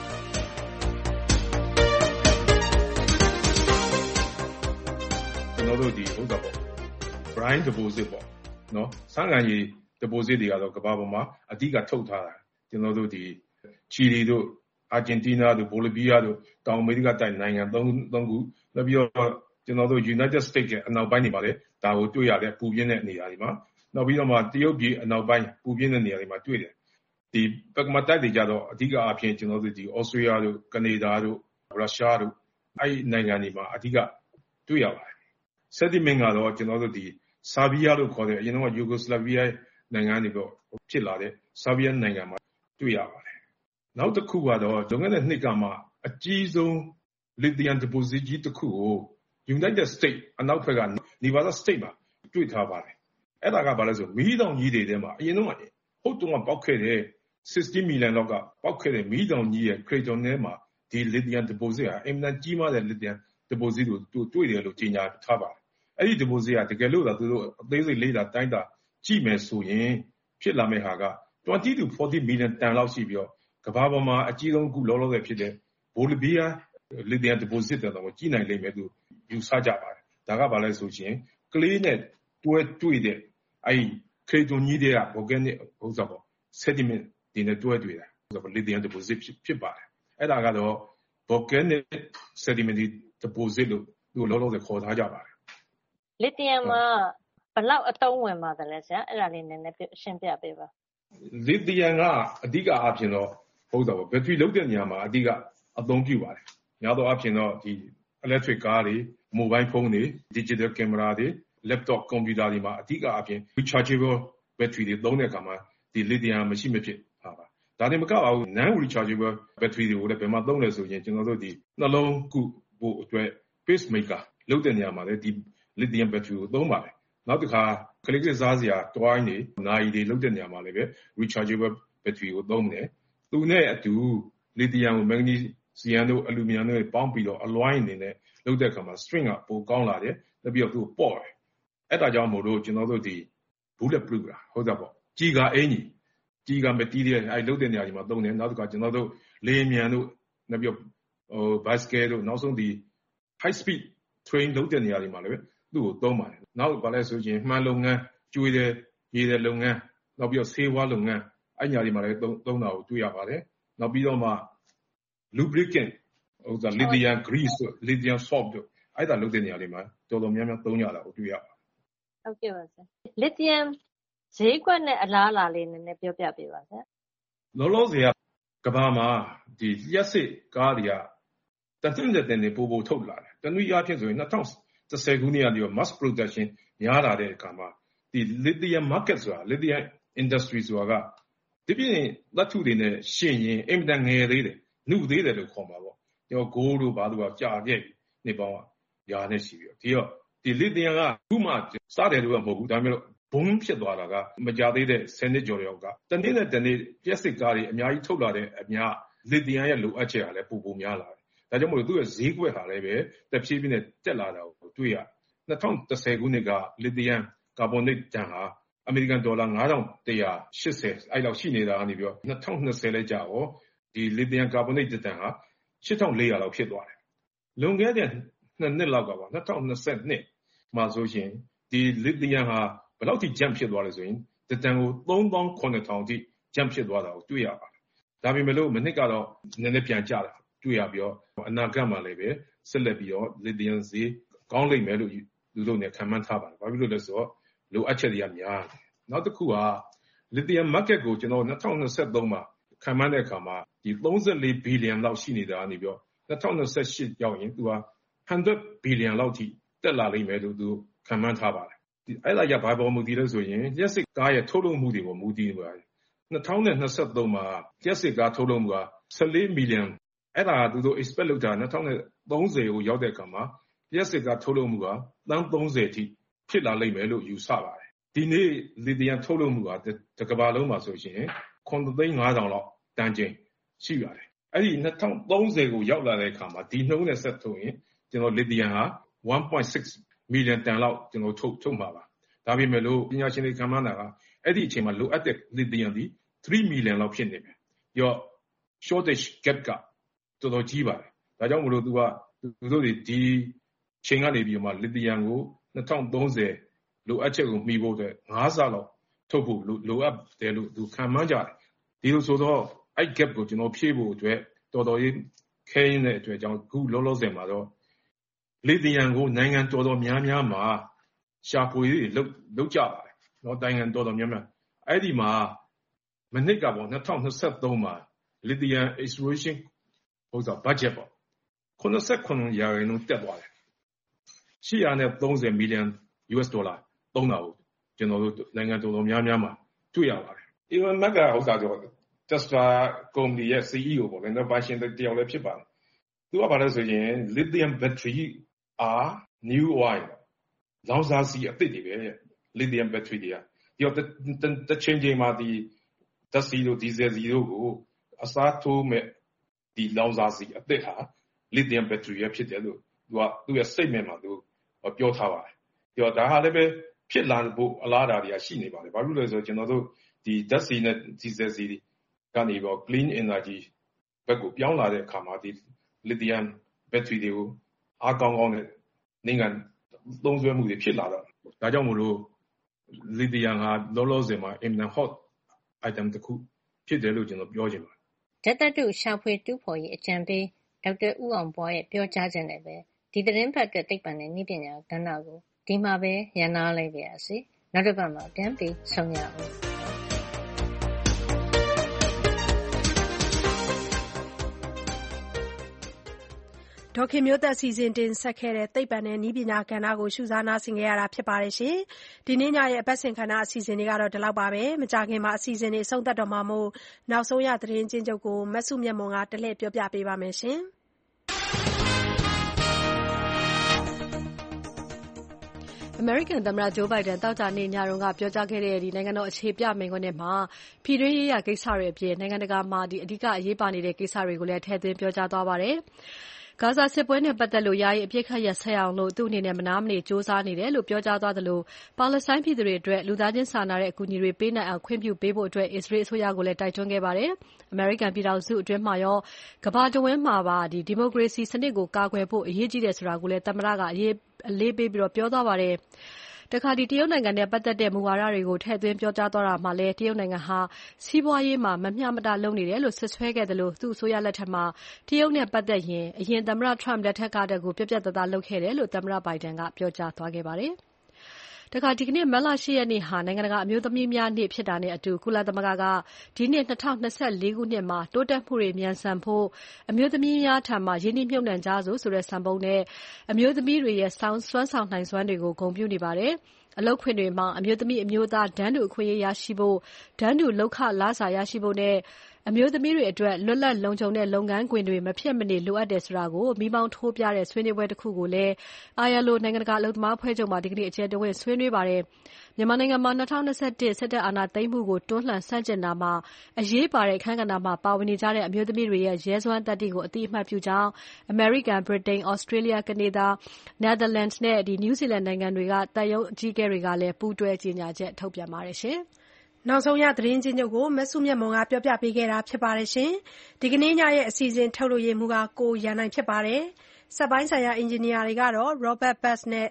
S3: ။ကျွန်တော်တို့ဒီဟုတ်တာပေါ့ brine deposit ပေါ့နော်ဆားငံရေ deposit တွေကတော့ကမ္ဘာပေါ်မှာအဓိကထုတ်ထားတာကျွန်တော်တို့ဒီချီလီတို့အာဂျင်တီးနားတို့ဘိုလီဗီးယားတို့တောင်အမေရိကတိုက်နိုင်ငံ၃ခုနောက်ပြီးတော့ကျွန်တော်တို့ United States ရဲ့အနောက်ပိုင်းတွေမှာလည်းဒါကိုတွေ့ရတဲ့ပူပြင်းတဲ့နေရာတွေမှာနောက်ပြီးတော့မှတရုတ်ပြည်အနောက်ပိုင်းပူပြင်းတဲ့နေရာတွေမှာတွေ့တယ်ဒီပကမတိုက်တွေကြတော့အဓိကအားဖြင့်ကျွန်တော်တို့ဒီဩစတြေးလျတို့ကနေဒါတို့ရုရှားတို့အဲ့နိုင်ငံတွေမှာအဓိကတွေ့ရပါတယ် sediment ကတော့ကျွန်တော်တို့ဒီဆာဗီးယားလို့ခေါ်တဲ့အရင်ကယူဂိုစလာဗီးယားနိုင်ငံတွေပေါ့ဖြစ်လာတဲ့ဆာဗီးယားနိုင်ငံမှာတွေ့ရပါတယ်နောက်တစ်ခုကတော့လွန်ခဲ့တဲ့နှစ်ကမှအကြီးဆုံး lithium deposit ကြီးတစ်ခုကို United States အနောက်ဘက်က Nevada State မှာတွေ့ထားပါတယ်အဲ့ဒါကဘာလဲဆိုမီးတောင်ကြီးတွေထဲမှာအရင်တော့ဟုတ်တုန်းကပေါက်ခဲ့တဲ့60 million လောက်ကပေါက်ခဲ့တဲ့မီးတောင်ကြီးရဲ့ craton ထဲမှာဒီ lithium deposit ဟာအင်မတန်ကြီးမားတဲ့ lithium deposit ကိုတွေ့တယ်လို့ကြေညာထားပါတယ်အဲ့ဒီ deposit ကတကယ်လို့သာသူတို့အသေးစိတ်လေးတာတိုင်းတာကြည့်မယ်ဆိုရင်ဖြစ်လာမယ့်ဟာက20 to 40 million တန်လောက်ရှိပြီးတော့ကမ္ဘာပေါ်မှာအကြီးဆုံးအခုလောလောဆယ်ဖြစ်တဲ့ဘိုလီဗီးယား lithium deposit တော့ကြီးနိုင်လိမ့်မယ်သူယူဆကြပါတယ်ဒါကဘာလဲဆိုရင်ကလေးနဲ့တွဲတွေ့တဲ့အဲ့ဒီ craton ကြီးတွေက volcanic ဥစ္စာပေါ့ sediment ဒီနဲ့တွဲတွေ့တာဥစ္စာပေါ့ lithium deposit ဖြစ်ပါတယ်အဲ့ဒါကတော့ volcanic sediment deposit လို့သူလောလောဆယ်ခေါ်ထားကြပါတယ်
S1: လစ်သီယမ်မှာဘယ်လောက်အသုံးဝင်ပါသလဲဆရာအဲ့ဒါလေးနည်းနည်းရှင်းပြပေးပါ
S3: လစ်သီယမ်ကအဓိကအားဖြင့်တော့ဟုတ်တာပေါ့ဘက်ထရီလုပ်တဲ့နေရာမှာအဓိကအသုံးပြုပါတယ်များသောအားဖြင့်တော့ဒီ electric car တွေ mobile phone တွေ digital camera တွေ laptop computer တွေမှာအဓိကအားဖြင့် rechargeable battery တွေသုံးတဲ့အခါမှာဒီလစ်သီယမ်မရှိမဖြစ်ပါဒါတင်မကပါဘူး non rechargeable battery တွေကိုလည်းဘယ်မှာသုံးလဲဆိုရင်ကျွန်တော်တို့ဒီနှလုံးကုဖို့အတွက် pacemaker လုပ်တဲ့နေရာမှာလည်းဒီlithium battery ကိုသုံးပါတယ်နောက်တစ်ခါကလေးကစားစရာတွိုင်းတွေနိုင်တွေလုပ်တဲ့နေရာမှာလည်းပဲ rechargeable battery ကိုသုံးတယ်သူနဲ့အတူ lithium ကို magnesium တို့ aluminum တို့ပေါင်းပြီးတော့ alloy အနေနဲ့လုပ်တဲ့အခါမှာ string ကပိုကောင်းလာတယ်ပြီးတော့သူ့ကိုပေါ့တယ်အဲ့ဒါကြောင့်မို့လို့ကျွန်တော်တို့ဒီ bullet proof လားဟုတ်တာပေါ့ကြီးကအင်ကြီးက material အဲ့လုပ်တဲ့နေရာဒီမှာသုံးတယ်နောက်တစ်ခါကျွန်တော်တို့လေမြန်တို့နောက်ပြီးbicycle တို့နောက်ဆုံးဒီ high speed train လုပ်တဲ့နေရာတွေမှာလည်းသူ့ကိုသုံးပါတယ်နောက်ဘာလဲဆိုရင်မှန်လုပ်ငန်းကျွေးတယ်ရေးတယ်လုပ်ငန်းနောက်ပြီးတော့ဆေးဝါးလုပ်ငန်းအဲ့ညာတွေမှာလည်းသုံးတာကိုတွေ့ရပါတယ်နောက်ပြီးတော့မှ lubricant ဟိုက lithium grease တို့ lithium salt တို့အဲ့ဒါလုပ်တဲ့နေရာတွေမှာတော်တော်များများသုံးရတာကိုတွေ့ရပါတယ်
S1: ဟုတ်ကဲ့ပါဆရာလစ်သီယမ်ဈေးကွက်နဲ့အလားအလာလေးနည်းနည်းပြောပြပေးပါဆရာ
S3: လောလောဆယ်ကကဘာမှာဒီလျှက်စစ်ကားတွေကတသိန်းတဲ့နေပို့ထုတ်လာတယ်တနည်းအားဖြင့်ဆိုရင်2010ခုနှစ်ကနေတော့ mass production များလာတဲ့အခါမှာဒီ lithium market ဆိုတာ lithium industry ဆိုတာကဒီပြင်သတ္တုတွေနဲ့ရှင်းရင်အင်မတန်ငယ်သေးတယ်နှုတ်သေးတယ်လို့ခေါ်မှာပေါ့ကျွန်တော်ဂိုးတို့ဘာတို့ကကြာခဲ့ပြီနှစ်ပေါင်းရာနဲ့ရှိပြီဒီတော့ဒီ lithium ကခုမှစတယ်လို့ကမဟုတ်ဘူးဒါပေမဲ့ဘုံဖြစ်သွားတာကမကြသေးတဲ့10နှစ်ကျော်ရောက်ကတနေ့နဲ့တနေ့လျှက်စစ်ကားတွေအများကြီးထုတ်လာတဲ့အများ lithium ရဲ့လိုအပ်ချက်ကလည်းပိုများလာတယ်ဒါကြောင့်မို့လို့သူ့ရဲ့ဈေးကွက်ဟာလည်းပဲတဖြည်းဖြည်းနဲ့တက်လာတာကိုတွေ့ရ2010ခုနှစ်က lithium carbonate တန်ဟာအမေရိကန်ဒေါ်လာ9180အဲ့လောက်ရှိနေတာကနေပြီးတော့2020လဲကြာရောဒီ lithium carbonate တန်ဟာ8400လောက်ဖြစ်သွားတယ်လွန်ခဲ့တဲ့2နှစ်လောက်ကပါ2022မှာဆိုရင်ဒီ lithium ဟာဘယ်လောက်ထိ jump ဖြစ်သွားလဲဆိုရင်တတစ်တန်ကို 3,700 အထိ jump ဖြစ်သွားတာကိုတွေ့ရပါတယ်။ဒါပေမဲ့လို့မနှစ်ကတော့နည်းနည်းပြန်ကျတာတွေ့ရပြီးတော့အနာဂတ်မှာလည်းပဲဆက်လက်ပြီးတော့ lithium ဈေးကောင်းလိမ့်မယ်လို့လူတို့နဲ့ခန့်မှန်းထားပါတယ်။ဘာဖြစ်လို့လဲဆိုတော့လိုအပ်ချက်တွေကများတယ်။နောက်တစ်ခုက lithium market ကိုကျွန်တော်2023မှာခန့်မှန်းတဲ့အခါမှာဒီ34 billion လောက်ရှိနေတာကနေပြီးတော့2028ရောက်ရင်သူက100 billion လောက်ထိတက်လာလိမ့်မယ်လို့သူခန့်မှန်းထားပါတယ်။အဲ့ဒါကြဘာပေါ်မူတည်လဲဆိုရင်လျှပ်စစ်ကားရဲ့ထုတ်လုပ်မှုတွေပေါ်မူတည်နေပါတယ်။2023မှာလျှပ်စစ်ကားထုတ်လုပ်မှုက14 million အဲ့ဒါသူတို့ expect လုပ်တာ2030ကိုရောက်တဲ့အခါမှာလျှပ်စစ်ကားထုတ်လုပ်မှုကသန်း30ထိဖြစ်လာလိမ့်မယ်လို့ယူဆပါတယ်။ဒီနေ့လီသီယမ်ထုတ်လုပ်မှုကတစ်ကမ္ဘာလုံးမှာဆိုရင်9,500,000 လောက်တန်ချိန်ရှိပါတယ်။အဲ့ဒီ2030ကိုရောက်လာတဲ့အခါမှာဒီနှုန်းနဲ့ဆက်ထုတ်ရင်ကျွန်တော်လီသီယမ်ဟာ1.6 million တန်လောက်ကျွန်တော်ထုတ်မှာပါ။ဒါပေမဲ့လို့ပညာရှင်တွေခန့်မှန်းတာကအဲ့ဒီအချိန်မှာလိုအပ်တဲ့လီသီယမ်ဒီ3 million လောက်ဖြစ်နေမယ်။ပြီးတော့ shortage gap ကတော်တော်ကြီးပါတယ်။ဒါကြောင့်မလို့သူတို့ဒီချိန်ကနေပြီးမှလီသီယမ်ကို2030လိုအပ်ချက်ကိုမှီဖို့အတွက်5ဆလောက်ထုတ်ဖို့လိုအပ်တယ်လို့သူခံမှန်းကြတယ်ဒီလိုဆိုတော့အဲ့ gap ကိုကျွန်တော်ဖြည့်ဖို့အတွက်တော်တော်ကြီးခဲရင်းတဲ့အတွက်ကြောင့်ခုလောလောဆယ်မှာတော့လီသီယမ်ကိုနိုင်ငံတော်တော်များများမှာရှာဖွေရေးလုပ်ကြပါတယ်เนาะနိုင်ငံတော်တော်များများအဲ့ဒီမှာမနှစ်ကပေါ့2023မှာလီသီယမ် exploration budget ပေါ့89 ရာခိုင်နှုန်းတက်သွားတယ်830 million US ဒေါ်လာသုံးတာကိုကျွန်တော်တို့နိုင်ငံတော်တော်များများမှာတွေ့ရပါတယ်။ Elon Musk ကဆို Tesla ကုမ္ပဏီရဲ့ CEO ပေါ့လည်းဘာရှင်တယောက်လည်းဖြစ်ပါတယ်။သူကဘာလဲဆိုရင် lithium battery are new oil လောင်စာဆီအသစ်တွေပဲ lithium battery တွေကဒီတော့တစ်ချိန်မှာဒီဓာတ်ဆီတို့ဒီဇယ်ဆီတို့ကိုအစားထိုးမဲ့ဒီလောင်စာဆီအသစ်ဟာ lithium battery ရဖြစ်တယ်လို့သူရဲ့ statement မှာသူပြောထားပါတယ်။ဒီတော့ဒါဟာလည်းပဲဖြစ်လာဖို့အလားအလာတွေကရှိနေပါတယ်။ဘာလို့လဲဆိုတော့ကျွန်တော်တို့ဒီဓာတ်ဆီနဲ့ဒီဇယ်ဆီကနေတော့ clean energy ဘက်ကိုပြောင်းလာတဲ့အခါမှာဒီ lithium battery တွေကိုအားကောင်းနဲ့နိုင်ငံသုံးစွဲမှုတွေဖြစ်လာတော့ဒါကြောင့်မို့လို့ lithium ဟာလောလောဆယ်မှာ eminent hot item တစ်ခုဖြစ်တယ်လို့ကျွန်တော်ပြောချင်ပါတယ်
S1: ။ဓာတ်သတ္တုရှာဖွေတူးဖော်ရေးအကြံပေးဒေါက်တာဦးအောင်ပွားရဲ့ပြောကြားချက်နဲ့ပဲဒီသတင်းပတ်အတွက်သိပ္ပံနဲ့နည်းပညာကဏ္ဍကိုဒီမှာပဲရန်နာလိုက်ပါရစေ။နောက်တစ်ပတ်မှာပြန်ပြီးဆုံရအောင်။
S2: ဒေါခင်မျိုးသက်စီစဉ်တင်ဆက်ခဲ့တဲ့သိပ္ပံနဲ့နည်းပညာကဏ္ဍကိုရှုစားနားဆင်ခဲ့ရတာဖြစ်ပါတယ်ရှင်။ဒီနေ့ညရဲ့အပတ်စဉ်ခန္ဓာအစီအစဉ်တွေကတော့ဒီလောက်ပါပဲ။မကြခင်မှာအစီအစဉ်တွေဆုံးသက်တော့မှာမို့နောက်ဆုံးရသတင်းချင်းချုပ်ကိုမဆုမြတ်မွန်ကတလှည့်ပြောပြပေးပါမယ်ရှင်။အမေရိကန်သမ္မတဂျိုးဘိုင်ဒန်သောကြာနေ့ညကပြောကြားခဲ့တဲ့နိုင်ငံတော်အခြေပြမိန့်ခွန်းထဲမှာပြည်တွင်းရေးရာကိစ္စတွေအပြင်နိုင်ငံတကာမှာအဓိကအရေးပါနေတဲ့ကိစ္စတွေကိုလည်းထည့်သွင်းပြောကြားသွားပါတယ်။ဂါဇာစစ်ပွဲနဲ့ပတ်သက်လို့ယာယီအပစ်အခတ်ရပ်စဲအောင်သူ့အနေနဲ့မနားမနေကြိုးစားနေတယ်လို့ပြောကြားသွားသလိုပါလက်စတိုင်းပြည်သူတွေအတွက်လူသားချင်းစာနာတဲ့အကူအညီတွေပေးနိုင်အောင်ခွင့်ပြုပေးဖို့အစ္စရေးအစိုးရကိုလည်းတိုက်တွန်းခဲ့ပါတယ်။အမေရိကန်ပြည်ထောင်စုအတွင်းမှာရောကမ္ဘာတဝန်းမှာပါဒီမိုကရေစီစနစ်ကိုကာကွယ်ဖို့အရေးကြီးတယ်ဆိုတာကိုလည်းသမ္မတကအလေးပေးပြောသွားပါတယ်။တခါတရုတ်နိုင်ငံနဲ့ပတ်သက်တဲ့မူဝါဒတွေကိုထည့်သွင်းပြောကြားသွားတာမှာလည်းတရုတ်နိုင်ငံဟာစီးပွားရေးမှာမမျှမတလုပ်နေတယ်လို့ဆွဆွဲခဲ့တယ်လို့သူ့အစိုးရလက်ထက်မှာတရုတ်နဲ့ပတ်သက်ရင်အရင်သမ္မတ Trump လက်ထက်ကတည်းကပြတ်ပြတ်သားသားလုပ်ခဲ့တယ်လို့သမ္မတ Biden ကပြောကြားသွားခဲ့ပါတယ်။တခါဒီကနေ့မတ်လ 8 ရက်နေ့ဟာနိုင်ငံတကာအမျိုးသမီးများနေ့ဖြစ်တာနဲ့အတူကုလသမဂ္ဂကဒီနှစ်2024ခုနှစ်မှာတိုးတက်မှုတွေမြန်ဆန်ဖို့အမျိုးသမီးများထံမှရင်းနှီးမြှုပ်နှံကြစို့ဆိုတဲ့စံပုံနဲ့အမျိုးသမီးတွေရဲ့စွမ်းဆောင်နိုင်စွမ်းတွေကိုဂုဏ်ပြုနေပါတယ်။အလုပ်ခွင်တွေမှာအမျိုးသမီးအမျိုးသားတန်းတူအခွင့်အရေးရရှိဖို့တန်းတူလုပ်ခလစာရရှိဖို့နဲ့အမျိုးသမီးတွေအတွက်လွတ်လပ်လုံခြုံတဲ့လုပ်ငန်းခွင်တွေမဖြစ်မနေလိုအပ်တယ်ဆိုတာကိုမီးမောင်းထိုးပြတဲ့ဆွေးနွေးပွဲတစ်ခုကိုလည်း ILO နိုင်ငံတကာအလုပ်သမားအဖွဲ့ချုပ်မှာဒီကနေ့အကျယ်တဝင့်ဆွေးနွေးပါတယ်။မြန်မာနိုင်ငံမှာ2021စစ်တပ်အာဏာသိမ်းမှုကိုတွန်းလှန်ဆန့်ကျင်တာမှာအရေးပါတဲ့အခန်းကဏ္ဍမှာပါဝင်နေကြတဲ့အမျိုးသမီးတွေရဲ့ရဲစွမ်းသတ္တိကိုအသိအမှတ်ပြုကြောင်း American, Britain, Australia, Canada, Netherlands နဲ့New Zealand နိုင်ငံတွေကသံရုံးအကြီးအကဲတွေကလည်းပူးတွဲကြေညာချက်ထုတ်ပြန်ပါတယ်ရှင်။နောက်ဆုံးရသတင်းချင်းချုပ်ကိုမဆုမြတ်မွန်ကပြောပြပေးခဲ့တာဖြစ်ပါတယ်ရှင်။ဒီကနေ့ညရဲ့အစီအစဉ်ထုတ်လို့ရမှုကကိုရန်နိုင်ဖြစ်ပါတယ်။စက်ပိုင်းဆိုင်ရာအင်ဂျင်နီယာတွေကတော့ Robert Bass နဲ့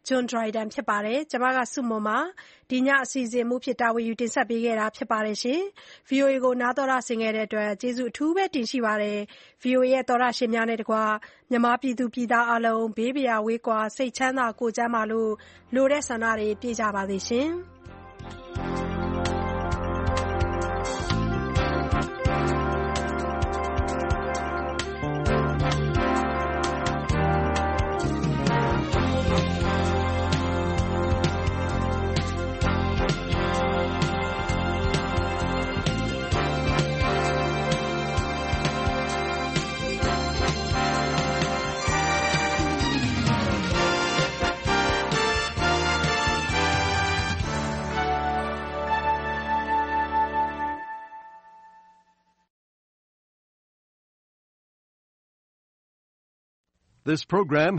S2: John Dryden ဖြစ်ပါတယ်။ကျွန်မကစုမွန်ပါဒီညအစီအစဉ်မှုဖြစ်တာဝန်ယူတင်ဆက်ပေးခဲ့တာဖြစ်ပါတယ်ရှင်။ VOA ကိုနားတော်ရဆင်ခဲ့တဲ့အတွက်ကျေးဇူးအထူးပဲတင်ရှိပါတယ်။ VOA ရဲ့တော်ရရှင်များနဲ့တကွမြန်မာပြည်သူပြည်သားအလုံးဘေးပရာဝေးကွာစိတ်ချမ်းသာကိုယ်ကျန်းမာလို့လိုတဲ့ဆန္ဒတွေပြည့်ကြပါစေရှင်။
S7: This program